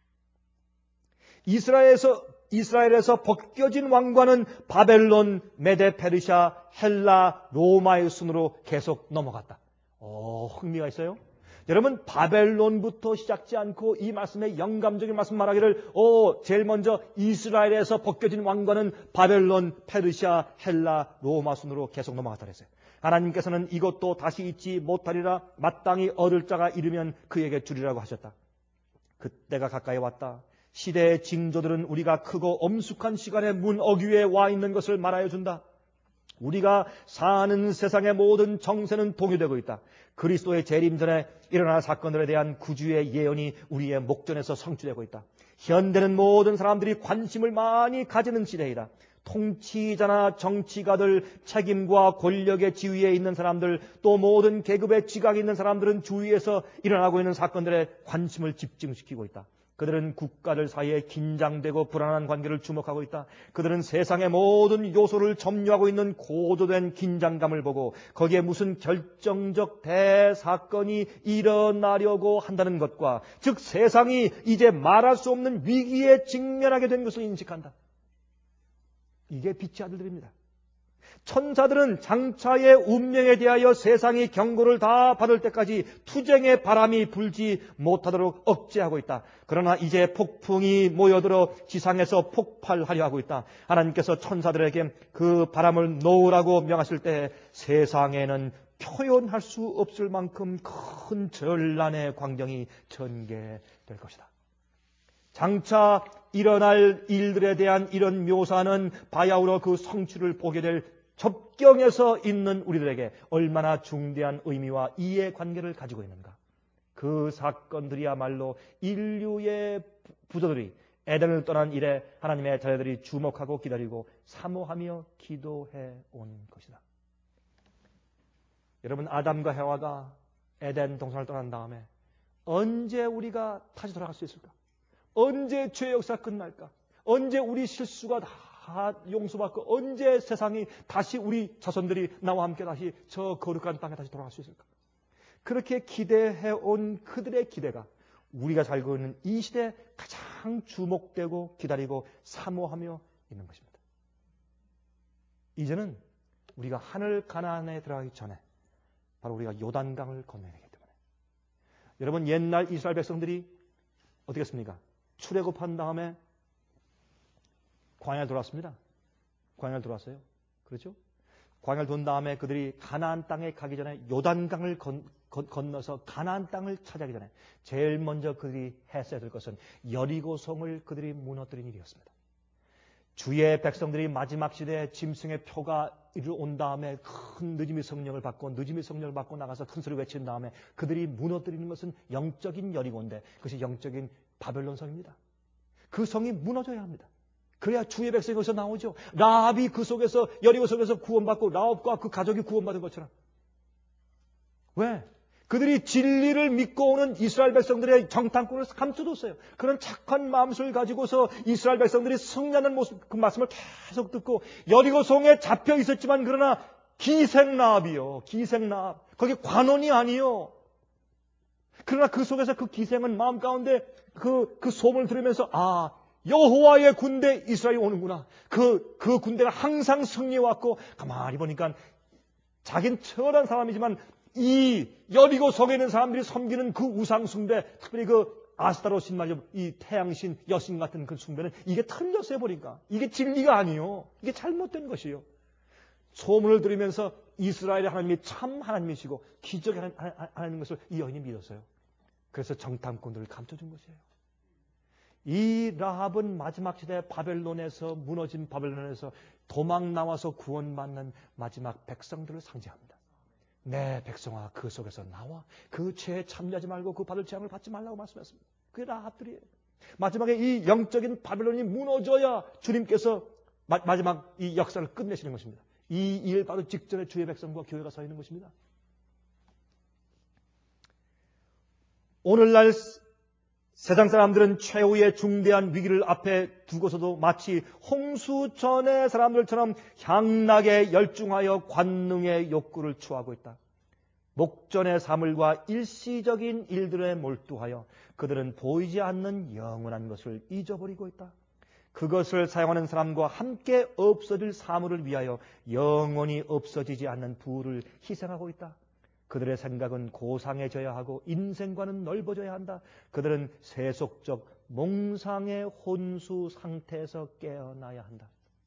이스라엘에서, 이스라엘에서 벗겨진 왕과는 바벨론, 메데, 페르시아, 헬라, 로마의 순으로 계속 넘어갔다. 어, 흥미가 있어요. 여러분, 바벨론부터 시작지 않고 이 말씀의 영감적인 말씀 말하기를, 오, 제일 먼저 이스라엘에서 벗겨진 왕과는 바벨론, 페르시아, 헬라, 로마 순으로 계속 넘어갔다 그랬어요. 하나님께서는 이것도 다시 잊지 못하리라. 마땅히 얻을 자가 이르면 그에게 주리라고 하셨다. 그때가 가까이 왔다. 시대의 징조들은 우리가 크고 엄숙한 시간의 문 어귀에 와 있는 것을 말하여 준다. 우리가 사는 세상의 모든 정세는 동요되고 있다. 그리스도의 재림 전에 일어날 사건들에 대한 구주의 예언이 우리의 목전에서 성취되고 있다. 현대는 모든 사람들이 관심을 많이 가지는 시대이다. 통치자나 정치가들, 책임과 권력의 지위에 있는 사람들, 또 모든 계급의 지각이 있는 사람들은 주위에서 일어나고 있는 사건들에 관심을 집중시키고 있다. 그들은 국가들 사이에 긴장되고 불안한 관계를 주목하고 있다. 그들은 세상의 모든 요소를 점유하고 있는 고조된 긴장감을 보고 거기에 무슨 결정적 대사건이 일어나려고 한다는 것과, 즉 세상이 이제 말할 수 없는 위기에 직면하게 된 것을 인식한다. 이게 빛의 아들들입니다. 천사들은 장차의 운명에 대하여 세상이 경고를 다 받을 때까지 투쟁의 바람이 불지 못하도록 억제하고 있다. 그러나 이제 폭풍이 모여들어 지상에서 폭발하려 하고 있다. 하나님께서 천사들에게 그 바람을 놓으라고 명하실 때 세상에는 표현할 수 없을 만큼 큰 전란의 광경이 전개될 것이다. 장차 일어날 일들에 대한 이런 묘사는 바야흐로 그 성취를 보게 될 접경에서 있는 우리들에게 얼마나 중대한 의미와 이해관계를 가지고 있는가. 그 사건들이야말로 인류의 부조들이 에덴을 떠난 이래 하나님의 자녀들이 주목하고 기다리고 사모하며 기도해 온 것이다. 여러분, 아담과 해와가 에덴 동산을 떠난 다음에 언제 우리가 다시 돌아갈 수 있을까? 언제 죄의 역사가 끝날까? 언제 우리 실수가 다 용서받고 언제 세상이 다시 우리 자손들이 나와 함께 다시 저 거룩한 땅에 다시 돌아갈 수 있을까? 그렇게 기대해온 그들의 기대가 우리가 살고 있는 이 시대에 가장 주목되고 기다리고 사모하며 있는 것입니다. 이제는 우리가 하늘 가나안에 들어가기 전에 바로 우리가 요단강을 건너야 되기 때문에, 여러분, 옛날 이스라엘 백성들이 어떻게 했습니까? 출애굽한 다음에 광야를 돌았습니다. 광야를 돌았어요. 그렇죠? 광야를 돈 다음에 그들이 가나안 땅에 가기 전에 요단강을 건, 건, 건너서 가나안 땅을 차지하기 전에 제일 먼저 그들이 했어야 될 것은 여리고성을 그들이 무너뜨린 일이었습니다. 주의 백성들이 마지막 시대에 짐승의 표가 이르러 온 다음에 큰 느지미 성령을 받고 느지미 성령을 받고 나가서 큰 소리 외친 다음에 그들이 무너뜨리는 것은 영적인 여리고인데 그것이 영적인 바벨론 성입니다. 그 성이 무너져야 합니다. 그래야 주의 백성이 거기서 나오죠. 라합이 그 속에서, 여리고 속에서 구원받고 라합과 그 가족이 구원받은 것처럼. 왜? 그들이 진리를 믿고 오는 이스라엘 백성들의 정탐꾼을 감춰뒀어요. 그런 착한 마음을 가지고서 이스라엘 백성들이 승리하는 모습, 그 말씀을 계속 듣고 여리고 성에 잡혀 있었지만 그러나 기생 라합이요. 기생 라합. 거기 관원이 아니요. 그러나 그 속에서 그 기생은 마음 가운데 그, 그 소문을 들으면서, 아, 여호와의 군대 이스라엘이 오는구나. 그, 그 군대가 항상 승리해왔고, 가만히 보니까 자긴 처한 사람이지만 이 여리고 성에 있는 사람들이 섬기는 그 우상 숭배, 특별히 그 아스타로 신 말이죠. 이 태양신, 여신 같은 그 숭배는 이게 틀렸어요, 보니까. 이게 진리가 아니요. 이게 잘못된 것이에요. 소문을 들으면서 이스라엘의 하나님이 참 하나님이시고 기적의 하나님인 것을 이 여인이 믿었어요. 그래서 정탐꾼들을 감춰준 것이에요. 이 라합은 마지막 시대 바벨론에서, 무너진 바벨론에서 도망 나와서 구원받는 마지막 백성들을 상징합니다. 내 백성아, 그 속에서 나와. 그 죄에 참여하지 말고 그 받을 재앙을 받지 말라고 말씀했습니다. 그게 라합들이에요. 마지막에 이 영적인 바벨론이 무너져야 주님께서 마, 마지막 이 역사를 끝내시는 것입니다. 이 일 바로 직전에 주의 백성과 교회가 서 있는 것입니다. 오늘날 세상 사람들은 최후의 중대한 위기를 앞에 두고서도 마치 홍수 전의 사람들처럼 향락에 열중하여 관능의 욕구를 추구하고 있다. 목전의 사물과 일시적인 일들에 몰두하여 그들은 보이지 않는 영원한 것을 잊어버리고 있다. 그것을 사용하는 사람과 함께 없어질 사물을 위하여 영원히 없어지지 않는 부를 희생하고 있다. 그들의 생각은 고상해져야 하고 인생과는 넓어져야 한다. 그들은 세속적 몽상의 혼수 상태에서 깨어나야 한다.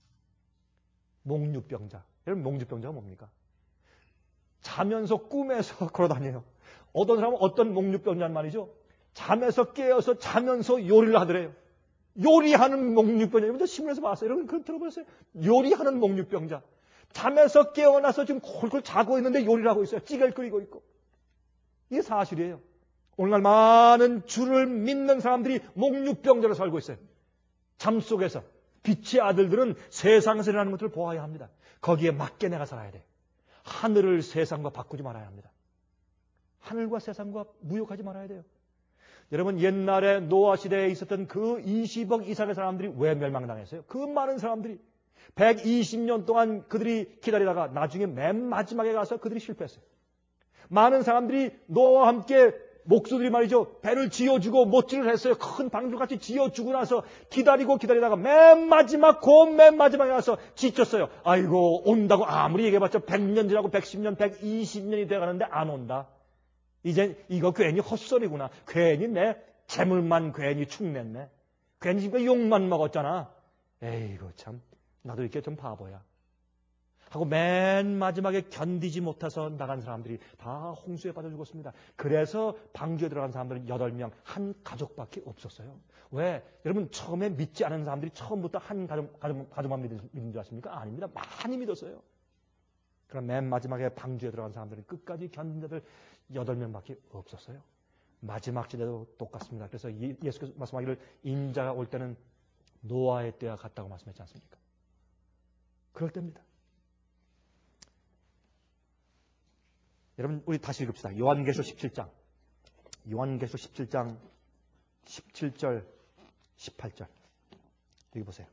몽유병자. 여러분, 몽유병자가 뭡니까? 자면서 꿈에서 걸어다녀요. 어떤 사람은 어떤 몽유병자는 말이죠. 잠에서 깨어서 자면서 요리를 하더래요. 요리하는 몽유병자. 여러분들 신문에서 봤어요. 여러분 그럼 들어보셨어요? 요리하는 몽유병자. 잠에서 깨어나서 지금 콜콜 자고 있는데 요리를 하고 있어요. 찌개를 끓이고 있고. 이게 사실이에요. 오늘날 많은 주를 믿는 사람들이 몽유병자로 살고 있어요. 잠 속에서. 빛의 아들들은 세상에서 일어나는 것들을 보아야 합니다. 거기에 맞게 내가 살아야 돼. 하늘을 세상과 바꾸지 말아야 합니다. 하늘과 세상과 무욕하지 말아야 돼요. 여러분, 옛날에 노아 시대에 있었던 그 이십억 이상의 사람들이 왜 멸망당했어요? 그 많은 사람들이 백이십 년 동안 그들이 기다리다가 나중에 맨 마지막에 가서 그들이 실패했어요. 많은 사람들이 노아와 함께 목수들이 말이죠. 배를 지어주고 못질을 했어요. 큰 방주같이 지어주고 나서 기다리고 기다리다가 맨 마지막 그 맨 마지막에 가서 지쳤어요. 아이고 온다고 아무리 얘기해봤자 백 년 지나고 백십 년, 백이십 년이 돼가는데 안 온다. 이제 이거 괜히 헛소리구나. 괜히 내 재물만 괜히 축냈네. 괜히 지금 욕만 먹었잖아. 에이구 참 나도 이렇게 좀 바보야. 하고 맨 마지막에 견디지 못해서 나간 사람들이 다 홍수에 빠져 죽었습니다. 그래서 방주에 들어간 사람들은 여덟 명, 한 가족밖에 없었어요. 왜? 여러분 처음에 믿지 않은 사람들이 처음부터 한 가족, 가족, 가족만 믿는, 믿는 줄 아십니까? 아닙니다. 많이 믿었어요. 그럼 맨 마지막에 방주에 들어간 사람들은 끝까지 견딘 자들 여덟 명밖에 없었어요. 마지막 시대도 똑같습니다. 그래서 예수께서 말씀하기를 인자가 올 때는 노아의 때와 같다고 말씀했지 않습니까? 그럴 때입니다. 여러분 우리 다시 읽읍시다. 요한계시록 십칠 장. 요한계시록 십칠 장 십칠 절 십팔 절. 여기 보세요.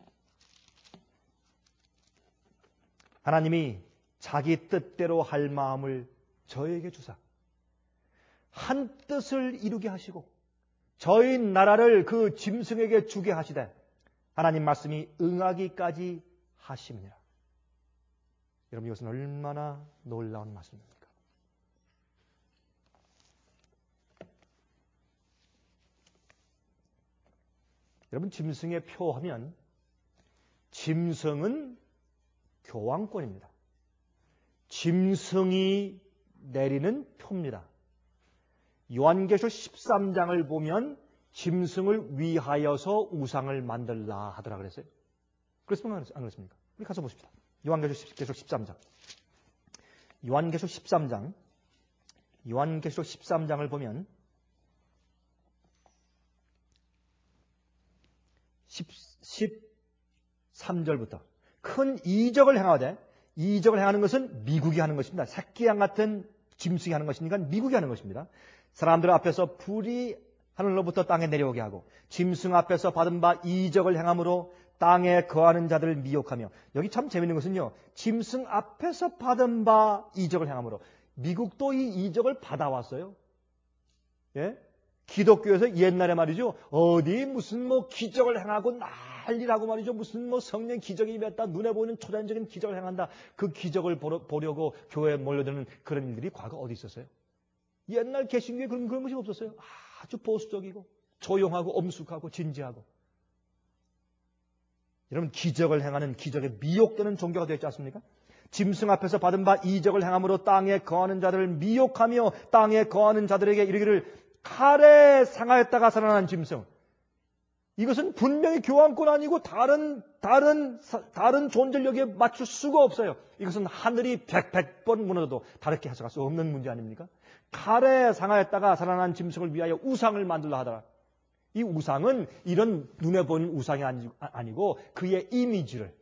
하나님이 자기 뜻대로 할 마음을 저에게 주사 한 뜻을 이루게 하시고 저희 나라를 그 짐승에게 주게 하시되 하나님 말씀이 응하기까지 하심이니라. 여러분 이것은 얼마나 놀라운 말씀입니까? 여러분 짐승의 표하면 짐승은 교황권입니다. 짐승이 내리는 표입니다. 요한계시록 십삼 장을 보면 짐승을 위하여서 우상을 만들라 하더라 그랬어요. 그렇습니까? 안 그렇습니까? 우리 가서 보십시다. 요한계시록 십삼 장. 요한계시록 십삼 장. 요한계시록 십삼 장을 보면 십삼 절부터 큰 이적을 행하되 이적을 행하는 것은 미국이 하는 것입니다. 새끼양 같은 짐승이 하는 것이니까 미국이 하는 것입니다. 사람들 앞에서 불이 하늘로부터 땅에 내려오게 하고 짐승 앞에서 받은 바 이적을 행함으로 땅에 거하는 자들을 미혹하며 여기 참 재밌는 것은요. 짐승 앞에서 받은 바 이적을 행함으로 미국도 이 이적을 받아왔어요. 예? 기독교에서 옛날에 말이죠. 어디 무슨 뭐 기적을 행하고 난리라고 말이죠. 무슨 뭐 성령 기적이 임했다. 눈에 보이는 초자연적인 기적을 행한다. 그 기적을 보러, 보려고 교회에 몰려드는 그런 일들이 과거 어디 있었어요? 옛날 개신교에 그런, 그런 것이 없었어요. 아주 보수적이고 조용하고 엄숙하고 진지하고. 여러분 기적을 행하는 기적에 미혹되는 종교가 되었지 않습니까? 짐승 앞에서 받은 바 이적을 행함으로 땅에 거하는 자들을 미혹하며 땅에 거하는 자들에게 이르기를 칼에 상하였다가 살아난 짐승. 이것은 분명히 교황권 아니고 다른 다른 다른 존재력에 맞출 수가 없어요. 이것은 하늘이 백백 번 무너져도 다르게 해석할 수 없는 문제 아닙니까? 칼에 상하였다가 살아난 짐승을 위하여 우상을 만들라 하더라. 이 우상은 이런 눈에 보이는 우상이 아니고 그의 이미지를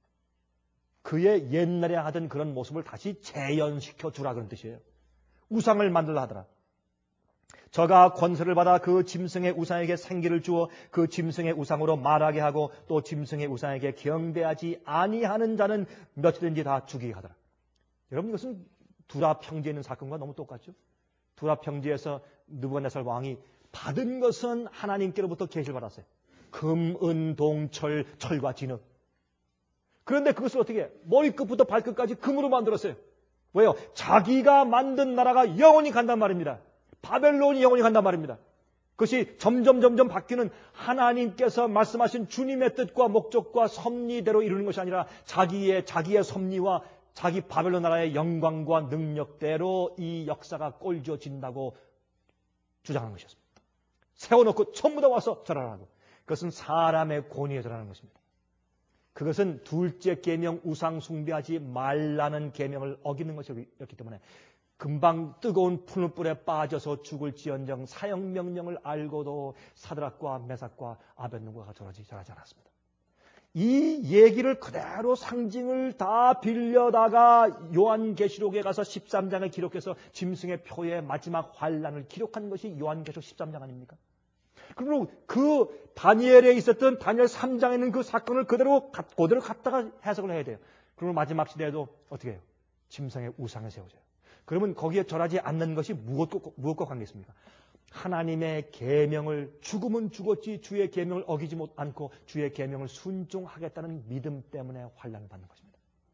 그의 옛날에 하던 그런 모습을 다시 재현시켜 주라 그런 뜻이에요. 우상을 만들라 하더라. 저가 권세를 받아 그 짐승의 우상에게 생기를 주어 그 짐승의 우상으로 말하게 하고 또 짐승의 우상에게 경배하지 아니하는 자는 몇이든지 다 죽이게 하더라. 여러분, 이것은 두라 평지에 있는 사건과 너무 똑같죠? 두라 평지에서 느부갓네살 왕이 받은 것은 하나님께로부터 계시를 받았어요. 금, 은, 동, 철, 철과 진흙. 그런데 그것을 어떻게 해? 머리끝부터 발끝까지 금으로 만들었어요. 왜요? 자기가 만든 나라가 영원히 간단 말입니다. 바벨론이 영원히 간단 말입니다. 그것이 점점 점점 바뀌는 하나님께서 말씀하신 주님의 뜻과 목적과 섭리대로 이루는 것이 아니라 자기의 자기의 섭리와 자기 바벨론 나라의 영광과 능력대로 이 역사가 꼴져진다고 주장하는 것이었습니다. 세워놓고 전부 다 와서 절하라고. 그것은 사람의 권위에 절하는 것입니다. 그것은 둘째 계명 우상 숭배하지 말라는 계명을 어기는 것이었기 때문에 금방 뜨거운 풀물불에 빠져서 죽을지언정 사형명령을 알고도 사드락과 메삭과 아벳느고가 절하지 절하지 않았습니다. 이 얘기를 그대로 상징을 다 빌려다가 요한계시록에 가서 십삼 장에 기록해서 짐승의 표의 마지막 환란을 기록한 것이 요한계시록 십삼 장 아닙니까? 그리고 그 다니엘에 있었던 다니엘 삼 장에 있는 그 사건을 그대로 그대로 갖다가 해석을 해야 돼요. 그리고 마지막 시대에도 어떻게 해요? 짐승의 우상을 세워져요. 그러면 거기에 절하지 않는 것이 무엇과, 무엇과 관계 있습니까? 하나님의 계명을 죽으면 죽었지 주의 계명을 어기지 못 않고 주의 계명을 순종하겠다는 믿음 때문에 환난을 받는 것입니다.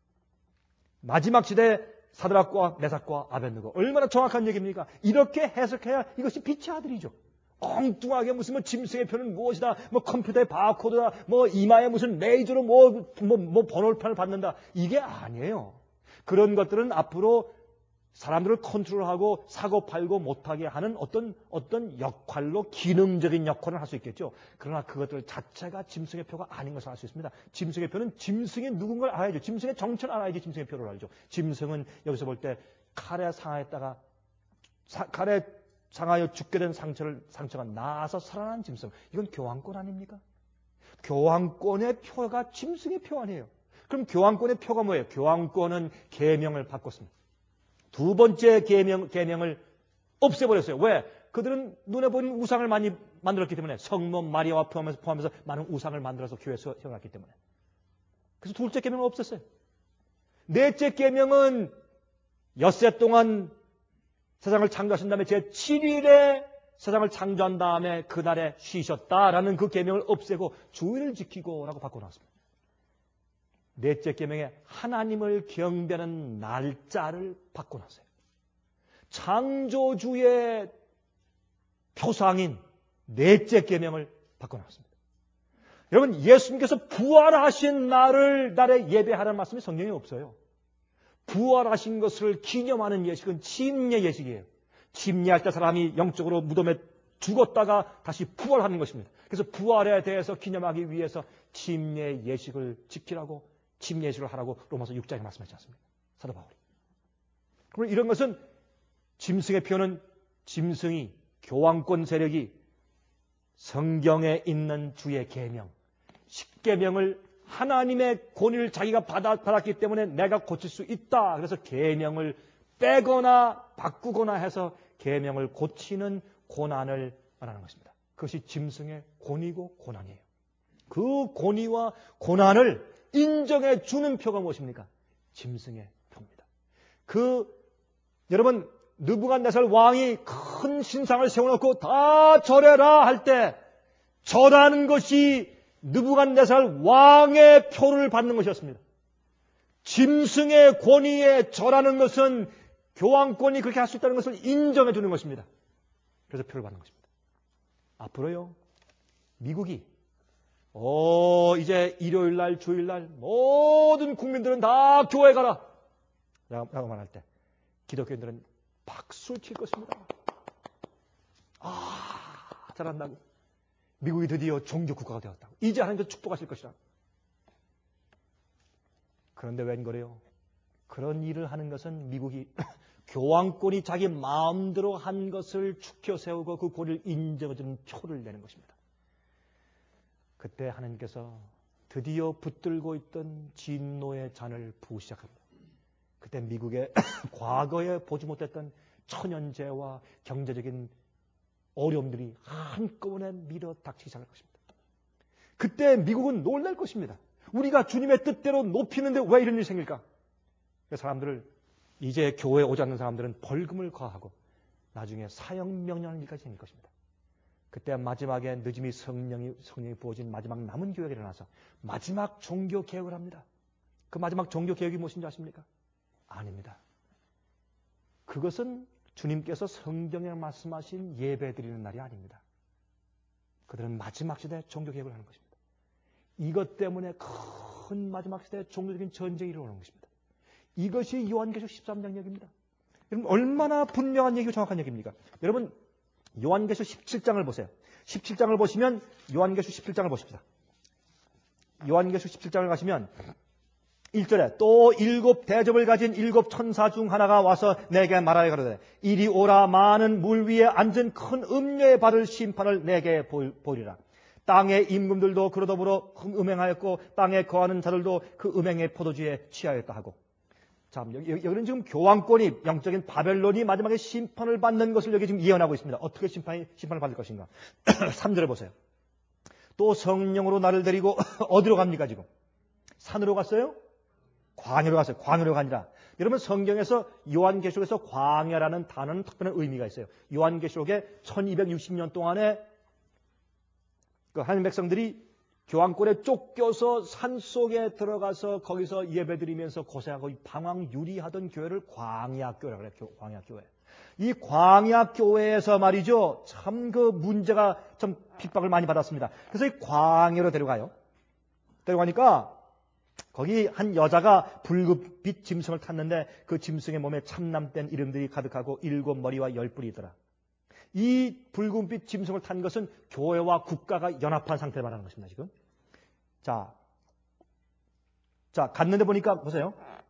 마지막 시대에 사드락과 메삭과 아벳느고 얼마나 정확한 얘기입니까? 이렇게 해석해야 이것이 빛의 아들이죠. 엉뚱하게 무슨 뭐 짐승의 표는 무엇이다, 뭐 컴퓨터의 바코드다, 뭐 이마에 무슨 레이저로 뭐, 뭐, 뭐 번호판을 받는다. 이게 아니에요. 그런 것들은 앞으로 사람들을 컨트롤하고 사고 팔고 못하게 하는 어떤, 어떤 역할로 기능적인 역할을 할 수 있겠죠. 그러나 그것들 자체가 짐승의 표가 아닌 것을 알 수 있습니다. 짐승의 표는 짐승이 누군가를 알아야죠. 짐승의 정체를 알아야지 짐승의 표를 알죠. 짐승은 여기서 볼 때 칼에 상하였다가, 사, 칼에 상하여 죽게 된 상처를, 상처가 나아서 살아난 짐승. 이건 교황권 아닙니까? 교황권의 표가 짐승의 표 아니에요. 그럼 교황권의 표가 뭐예요? 교황권은 계명을 바꿨습니다. 두 번째 계명, 계명을 없애버렸어요. 왜? 그들은 눈에 보이는 우상을 많이 만들었기 때문에 성모 마리아와 포함해서, 포함해서 많은 우상을 만들어서 교회에 세워놨기 때문에. 그래서 둘째 계명을 없앴어요. 넷째 계명은 엿새 동안 세상을 창조하신 다음에 제칠 일에 세상을 창조한 다음에 그날에 쉬셨다라는 그 계명을 없애고 주일을 지키고라고 바꿔놨습니다. 넷째 계명에 하나님을 경배하는 날짜를 바꿔놨어요. 창조주의 표상인 넷째 계명을 바꿔놨습니다. 여러분, 예수님께서 부활하신 날을 날에 예배하라는 말씀이 성경에 없어요. 부활하신 것을 기념하는 예식은 침례 예식이에요. 침례할 때 사람이 영적으로 무덤에 죽었다가 다시 부활하는 것입니다. 그래서 부활에 대해서 기념하기 위해서 침례 예식을 지키라고 침례 예식을 하라고 로마서 육 장에 말씀하지 않습니까? 사도 바울이. 그럼 이런 것은 짐승의 표는 짐승이 교황권 세력이 성경에 있는 주의 계명, 십계명을 하나님의 권위를 자기가 받아, 받았기 때문에 내가 고칠 수 있다. 그래서 계명을 빼거나 바꾸거나 해서 계명을 고치는 고난을 말하는 것입니다. 그것이 짐승의 권위고 고난이에요. 그 권위와 고난을 인정해 주는 표가 무엇입니까? 짐승의 표입니다. 그 여러분 느부갓네살 왕이 큰 신상을 세워놓고 다 절해라 할 때 절하는 것이 느부갓네살 왕의 표를 받는 것이었습니다. 짐승의 권위에 절하는 것은 교황권이 그렇게 할 수 있다는 것을 인정해 주는 것입니다. 그래서 표를 받는 것입니다. 앞으로요, 미국이 어 이제 일요일날 주일날 모든 국민들은 다 교회 가라 라고 말할 때 기독교인들은 박수를 칠 것입니다. 아 잘한다고. 미국이 드디어 종교국가가 되었다고. 이제 하나님께서 축복하실 것이라. 그런데 웬거래요? 그런 일을 하는 것은 미국이 교황권이 자기 마음대로 한 것을 축혀 세우고 그 권위를 인정해주는 표를 내는 것입니다. 그때 하나님께서 드디어 붙들고 있던 진노의 잔을 부으시기 시작합니다. 그때 미국의 과거에 보지 못했던 천연재해와 경제적인 어려움들이 한꺼번에 밀어 닥치기 시작할 것입니다. 그때 미국은 놀랄 것입니다. 우리가 주님의 뜻대로 높이는데 왜 이런 일이 생길까? 그 사람들을, 이제 교회에 오지 않는 사람들은 벌금을 과하고 나중에 사형명령할 일까지 생길 것입니다. 그때 마지막에 늦음이 성령이, 성령이 부어진 마지막 남은 교회가 일어나서 마지막 종교개혁을 합니다. 그 마지막 종교개혁이 무엇인지 아십니까? 아닙니다. 그것은 주님께서 성경에 말씀하신 예배 드리는 날이 아닙니다. 그들은 마지막 시대에 종교개혁을 하는 것입니다. 이것 때문에 큰 마지막 시대에 종교적인 전쟁이 일어나는 것입니다. 이것이 요한계시록 십삼 장 얘기입니다. 여러분, 얼마나 분명한 얘기고 정확한 얘기입니까? 여러분, 요한계시록 십칠 장을 보세요. 십칠 장을 보시면, 요한계시록 십칠 장을 보십시다. 요한계시록 십칠 장을 가시면 일 절에 또 일곱 대접을 가진 일곱 천사 중 하나가 와서 내게 말하여 가로되 이리 오라. 많은 물 위에 앉은 큰 음녀의 받을 심판을 내게 보리라. 땅의 임금들도 그로 더불어 음행하였고 땅에 거하는 자들도 그 음행의 포도주에 취하였다 하고. 자, 여기, 여기는 지금 교황권이, 영적인 바벨론이 마지막에 심판을 받는 것을 여기 지금 예언하고 있습니다. 어떻게 심판이, 심판을 받을 것인가. 삼 절에 보세요. 또 성령으로 나를 데리고 어디로 갑니까 지금? 산으로 갔어요? 광야로 갔어요. 광야로가 아니라. 여러분, 성경에서 요한계시록에서 광야라는 단어는 특별한 의미가 있어요. 요한계시록에 천이백육십 년 동안에 그 하나님 백성들이 교황권에 쫓겨서 산속에 들어가서 거기서 예배드리면서 고생하고 방황유리하던 교회를 광야교회라고 그래요. 광야교회. 이 광야교회에서 말이죠, 참 그 문제가 참 핍박을 많이 받았습니다. 그래서 이 광야로 데려가요. 데려가니까 거기 한 여자가 붉은빛 짐승을 탔는데 그 짐승의 몸에 참남된 이름들이 가득하고 일곱 머리와 열 뿔이 있더라. 이 붉은빛 짐승을 탄 것은 교회와 국가가 연합한 상태를 말하는 것입니다, 지금. 자, 자, 갔는데 보니까, 보세요.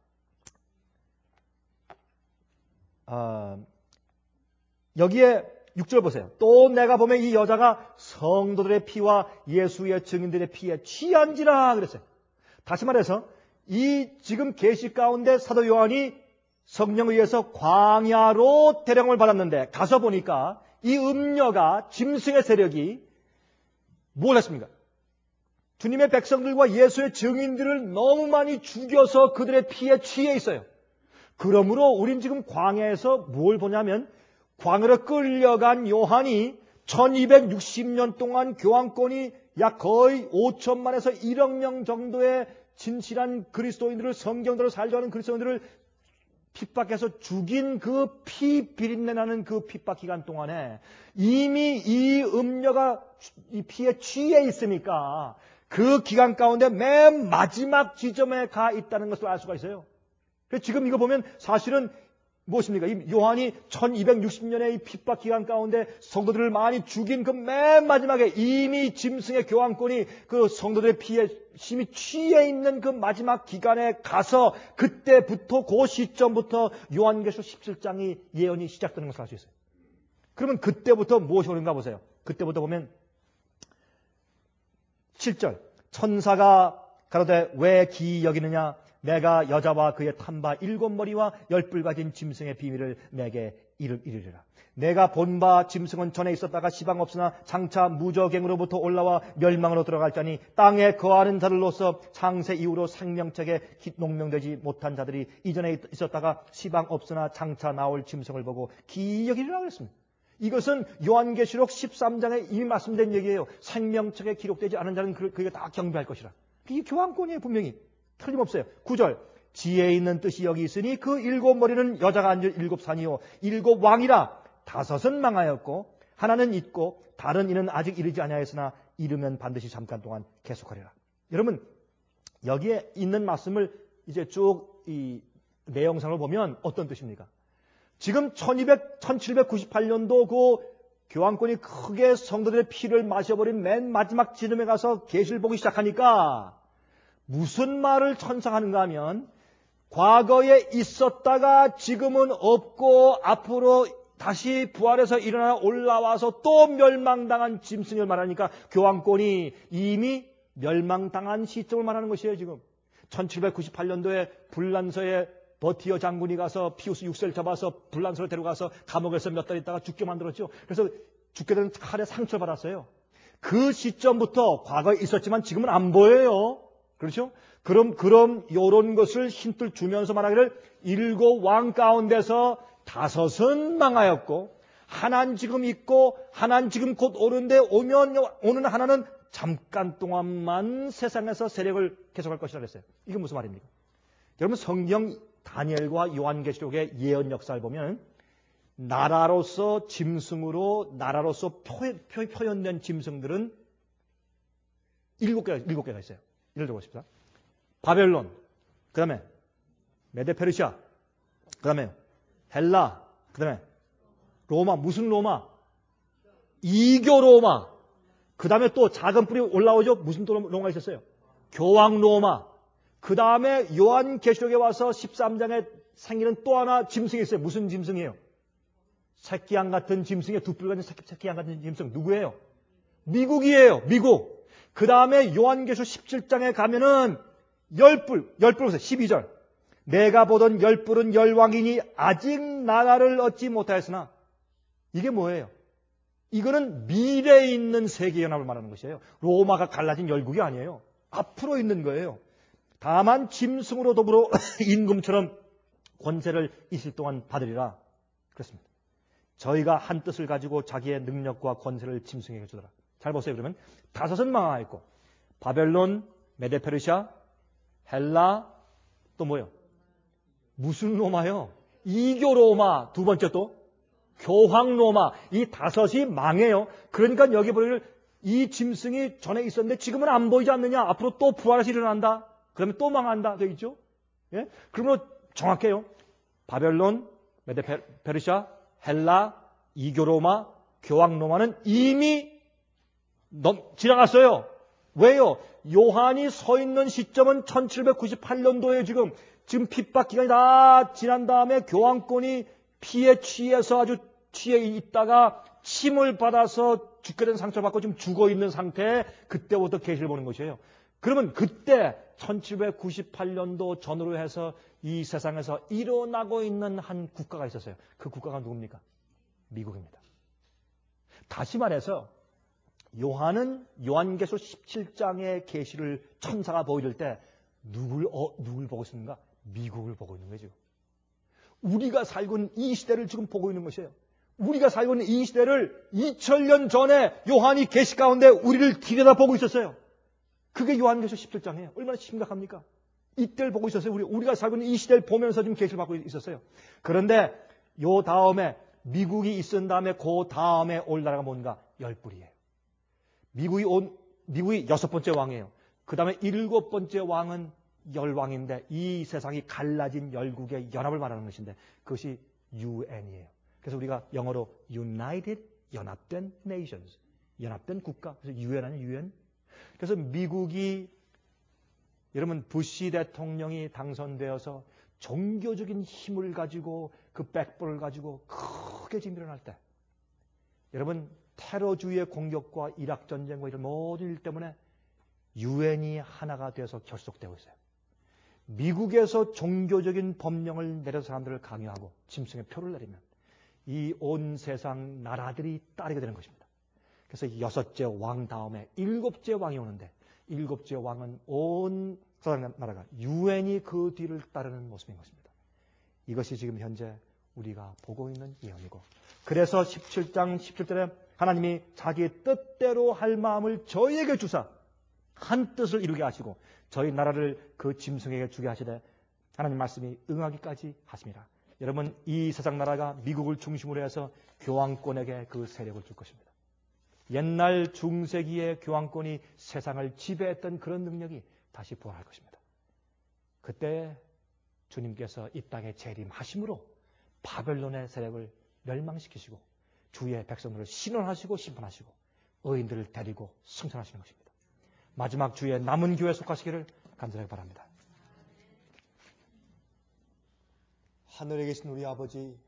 어, 여기에 육 절 보세요. 또 내가 보면 이 여자가 성도들의 피와 예수의 증인들의 피에 취한지라 그랬어요. 다시 말해서, 이 지금 계시 가운데 사도 요한이 성령에 의해서 광야로 대령을 받았는데, 가서 보니까 이 음녀가, 짐승의 세력이 뭘 했습니까? 주님의 백성들과 예수의 증인들을 너무 많이 죽여서 그들의 피에 취해 있어요. 그러므로 우린 지금 광야에서 뭘 보냐면, 광야로 끌려간 요한이 천이백육십 년 동안 교황권이 약 거의 오천만에서 일억 명 정도의 진실한 그리스도인들을, 성경대로 살자 하는 그리스도인들을 핍박해서 죽인 그 피 비린내 나는 그 핍박 기간 동안에 이미 이 음녀가 이 피에 취해 있으니까 그 기간 가운데 맨 마지막 지점에 가 있다는 것을 알 수가 있어요. 그래서 지금 이거 보면 사실은 무엇입니까? 이 요한이 천이백육십 년의 이 핍박 기간 가운데 성도들을 많이 죽인 그 맨 마지막에 이미 짐승의 교황권이 그 성도들의 피에 심히 취해 있는 그 마지막 기간에 가서 그때부터 그 시점부터 요한계시록 십칠 장이 예언이 시작되는 것을 알 수 있어요. 그러면 그때부터 무엇이 오는가 보세요. 그때부터 보면 칠 절 천사가 가로되 왜 기이 여기느냐 내가 여자와 그의 탄바 일곱 머리와 열 뿔 가진 짐승의 비밀을 내게 이르리라. 내가 본 바 짐승은 전에 있었다가 시방 없으나 장차 무저갱으로부터 올라와 멸망으로 들어갈 자니 땅에 거하는 자들로서 창세 이후로 생명책에 농명되지 못한 자들이 이전에 있었다가 시방 없으나 장차 나올 짐승을 보고 기이 여기리라 그랬습니다. 이것은 요한계시록 십삼 장에 이미 말씀된 얘기예요. 생명책에 기록되지 않은 자는 그에게 다 경배할 것이라. 이게 교황권이에요, 분명히. 틀림없어요. 구 절 지혜 있는 뜻이 여기 있으니 그 일곱 머리는 여자가 앉을 일곱 산이요 일곱 왕이라. 다섯은 망하였고 하나는 있고 다른 이는 아직 이르지 아니하였으나 이르면 반드시 잠깐 동안 계속하리라. 여러분, 여기에 있는 말씀을 이제 쭉 이 내용상을 보면 어떤 뜻입니까? 지금 천이백, 천칠백구십팔 년도 그 교황권이 크게 성도들의 피를 마셔버린 맨 마지막 지점에 가서 계시를 보기 시작하니까 무슨 말을 천상하는가 하면 과거에 있었다가 지금은 없고 앞으로 다시 부활해서 일어나 올라와서 또 멸망당한 짐승을 말하니까 교황권이 이미 멸망당한 시점을 말하는 것이에요. 지금 천칠백구십팔 년도에 불란서에 버티어 장군이 가서 피우스 육 세를 잡아서 불란서로 데려가서 감옥에서 몇 달 있다가 죽게 만들었죠. 그래서 죽게 되는 칼에 상처를 받았어요. 그 시점부터 과거에 있었지만 지금은 안 보여요. 그렇죠? 그럼, 그럼, 요런 것을 힌트를 주면서 말하기를 일곱 왕 가운데서 다섯은 망하였고, 하나는 지금 있고, 하나는 지금 곧 오는데, 오면, 오는 하나는 잠깐 동안만 세상에서 세력을 계속할 것이라 그랬어요. 이게 무슨 말입니까? 여러분, 성경 다니엘과 요한계시록의 예언 역사를 보면, 나라로서 짐승으로, 나라로서 표, 표, 표현된 짐승들은 일곱 개가, 일곱 개가 있어요. 예를 들어보십시오. 바벨론, 그 다음에 메데페르시아, 그 다음에 헬라, 그 다음에 로마. 무슨 로마? 이교 로마. 그 다음에 또 작은 뿌리 올라오죠? 무슨 또 로마가 있었어요? 교황 로마. 그 다음에 요한계시록에 와서 십삼 장에 생기는 또 하나 짐승이 있어요. 무슨 짐승이에요? 새끼양 같은 짐승의 두 뿔 가진 새끼양 같은 짐승. 누구예요? 미국이에요. 미국. 그 다음에 요한계시록 십칠 장에 가면은 열 뿔, 열 뿔 보세요. 십이 절. 내가 보던 열 뿔은 열 왕이니 아직 나라를 얻지 못하였으나, 이게 뭐예요? 이거는 미래에 있는 세계연합을 말하는 것이에요. 로마가 갈라진 열국이 아니에요. 앞으로 있는 거예요. 다만 짐승으로 더불어 임금처럼 권세를 이실 동안 받으리라. 그렇습니다. 저희가 한 뜻을 가지고 자기의 능력과 권세를 짐승에게 주더라. 잘 보세요. 그러면 다섯은 망하였고, 바벨론, 메데페르시아, 헬라, 또 뭐요? 무슨 로마요? 이교 로마. 두 번째 또 교황 로마. 이 다섯이 망해요. 그러니까 여기 보면 이 짐승이 전에 있었는데 지금은 안 보이지 않느냐? 앞으로 또 부활해서 일어난다. 그러면 또 망한다. 되어 있죠? 예? 그러면 정확해요. 바벨론, 메데페르시아, 헬라, 이교 로마, 교황 로마는 이미 넘, 지나갔어요. 왜요? 요한이 서 있는 시점은 천칠백구십팔 년도에 지금, 지금 핍박 기간이 다 지난 다음에 교황권이 피에 취해서 아주 취해 있다가 침을 받아서 죽게 된 상처를 받고 지금 죽어 있는 상태에 그때부터 계시를 보는 것이에요. 그러면 그때 천칠백구십팔 년도 전후로 해서 이 세상에서 일어나고 있는 한 국가가 있었어요. 그 국가가 누굽니까? 미국입니다. 다시 말해서 요한은 요한계시록 십칠 장의 계시를 천사가 보여줄 때 누굴, 어, 누굴 보고 있습니까? 미국을 보고 있는 거죠. 우리가 살고 있는 이 시대를 지금 보고 있는 것이에요. 우리가 살고 있는 이 시대를 이천 년 전에 요한이 계시 가운데 우리를 들여다보고 있었어요. 그게 요한계시록 십칠 장이에요. 얼마나 심각합니까? 이때를 보고 있었어요. 우리, 우리가 살고 있는 이 시대를 보면서 지금 계시를 받고 있었어요. 그런데 요 다음에 미국이 있은 다음에 그 다음에 올 나라가 뭔가 열뿔이에요. 미국이 온, 미국이 여섯 번째 왕이에요. 그 다음에 일곱 번째 왕은 열왕인데 이 세상이 갈라진 열국의 연합을 말하는 것인데 그것이 유엔이에요. 그래서 우리가 영어로 United, 연합된 Nations, 연합된 국가. 그래서 유엔 아니에요, 유엔. 그래서 미국이 여러분 부시 대통령이 당선되어서 종교적인 힘을 가지고 그 백보를 가지고 크게 지금 일어날 때 여러분 테러주의의 공격과 이락 전쟁과 이런 모든 일 때문에 유엔이 하나가 되어서 결속되고 있어요. 미국에서 종교적인 법령을 내려서 사람들을 강요하고 짐승의 표를 내리면 이 온 세상 나라들이 따르게 되는 것입니다. 그래서 여섯째 왕 다음에 일곱째 왕이 오는데 일곱째 왕은 온 세상 나라가 유엔이 그 뒤를 따르는 모습인 것입니다. 이것이 지금 현재 우리가 보고 있는 예언이고 그래서 십칠 장 십칠 절에 하나님이 자기의 뜻대로 할 마음을 저희에게 주사 한 뜻을 이루게 하시고 저희 나라를 그 짐승에게 주게 하시되 하나님 말씀이 응하기까지 하십니다. 여러분 이 세상 나라가 미국을 중심으로 해서 교황권에게 그 세력을 줄 것입니다. 옛날 중세기의 교황권이 세상을 지배했던 그런 능력이 다시 부활할 것입니다. 그때 주님께서 이 땅에 재림하심으로 바벨론의 세력을 멸망시키시고 주의 백성들을 신원하시고 심판하시고 의인들을 데리고 승천하시는 것입니다. 마지막 주의 남은 교회에 속하시기를 간절하게 바랍니다. 하늘에 계신 우리 아버지,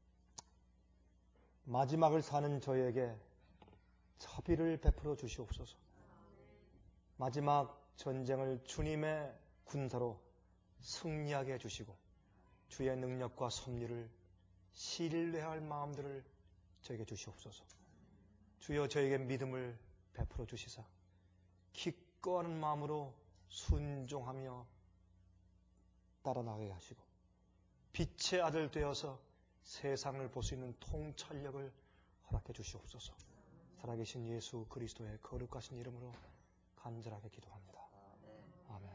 마지막을 사는 저희에게 자비를 베풀어 주시옵소서. 마지막 전쟁을 주님의 군사로 승리하게 해주시고 주의 능력과 섭리를 신뢰할 마음들을 저에게 주시옵소서. 주여 저에게 믿음을 베풀어 주시사 기꺼워하는 마음으로 순종하며 따라 나가게 하시고 빛의 아들 되어서 세상을 볼 수 있는 통찰력을 허락해 주시옵소서. 살아계신 예수 그리스도의 거룩하신 이름으로 간절하게 기도합니다. 아멘.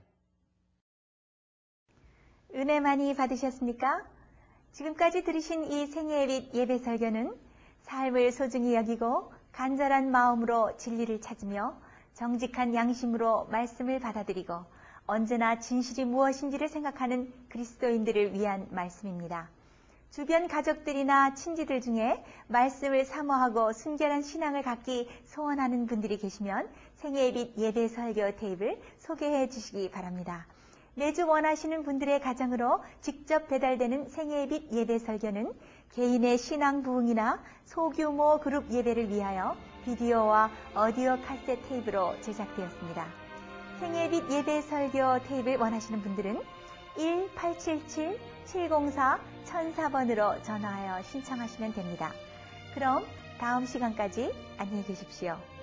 은혜 많이 받으셨습니까? 지금까지 들으신 이 생애의 예배 설교는 삶을 소중히 여기고 간절한 마음으로 진리를 찾으며 정직한 양심으로 말씀을 받아들이고 언제나 진실이 무엇인지를 생각하는 그리스도인들을 위한 말씀입니다. 주변 가족들이나 친지들 중에 말씀을 사모하고 순결한 신앙을 갖기 소원하는 분들이 계시면 생애빛 예배 설교 테이프를 소개해 주시기 바랍니다. 매주 원하시는 분들의 가정으로 직접 배달되는 생애빛 예배 설교는 개인의 신앙 부흥이나 소규모 그룹 예배를 위하여 비디오와 오디오 카세트 테이프로 제작되었습니다. 생애빛 예배 설교 테이프를 원하시는 분들은 일 팔칠칠 칠공사 천사 번으로 전화하여 신청하시면 됩니다. 그럼 다음 시간까지 안녕히 계십시오.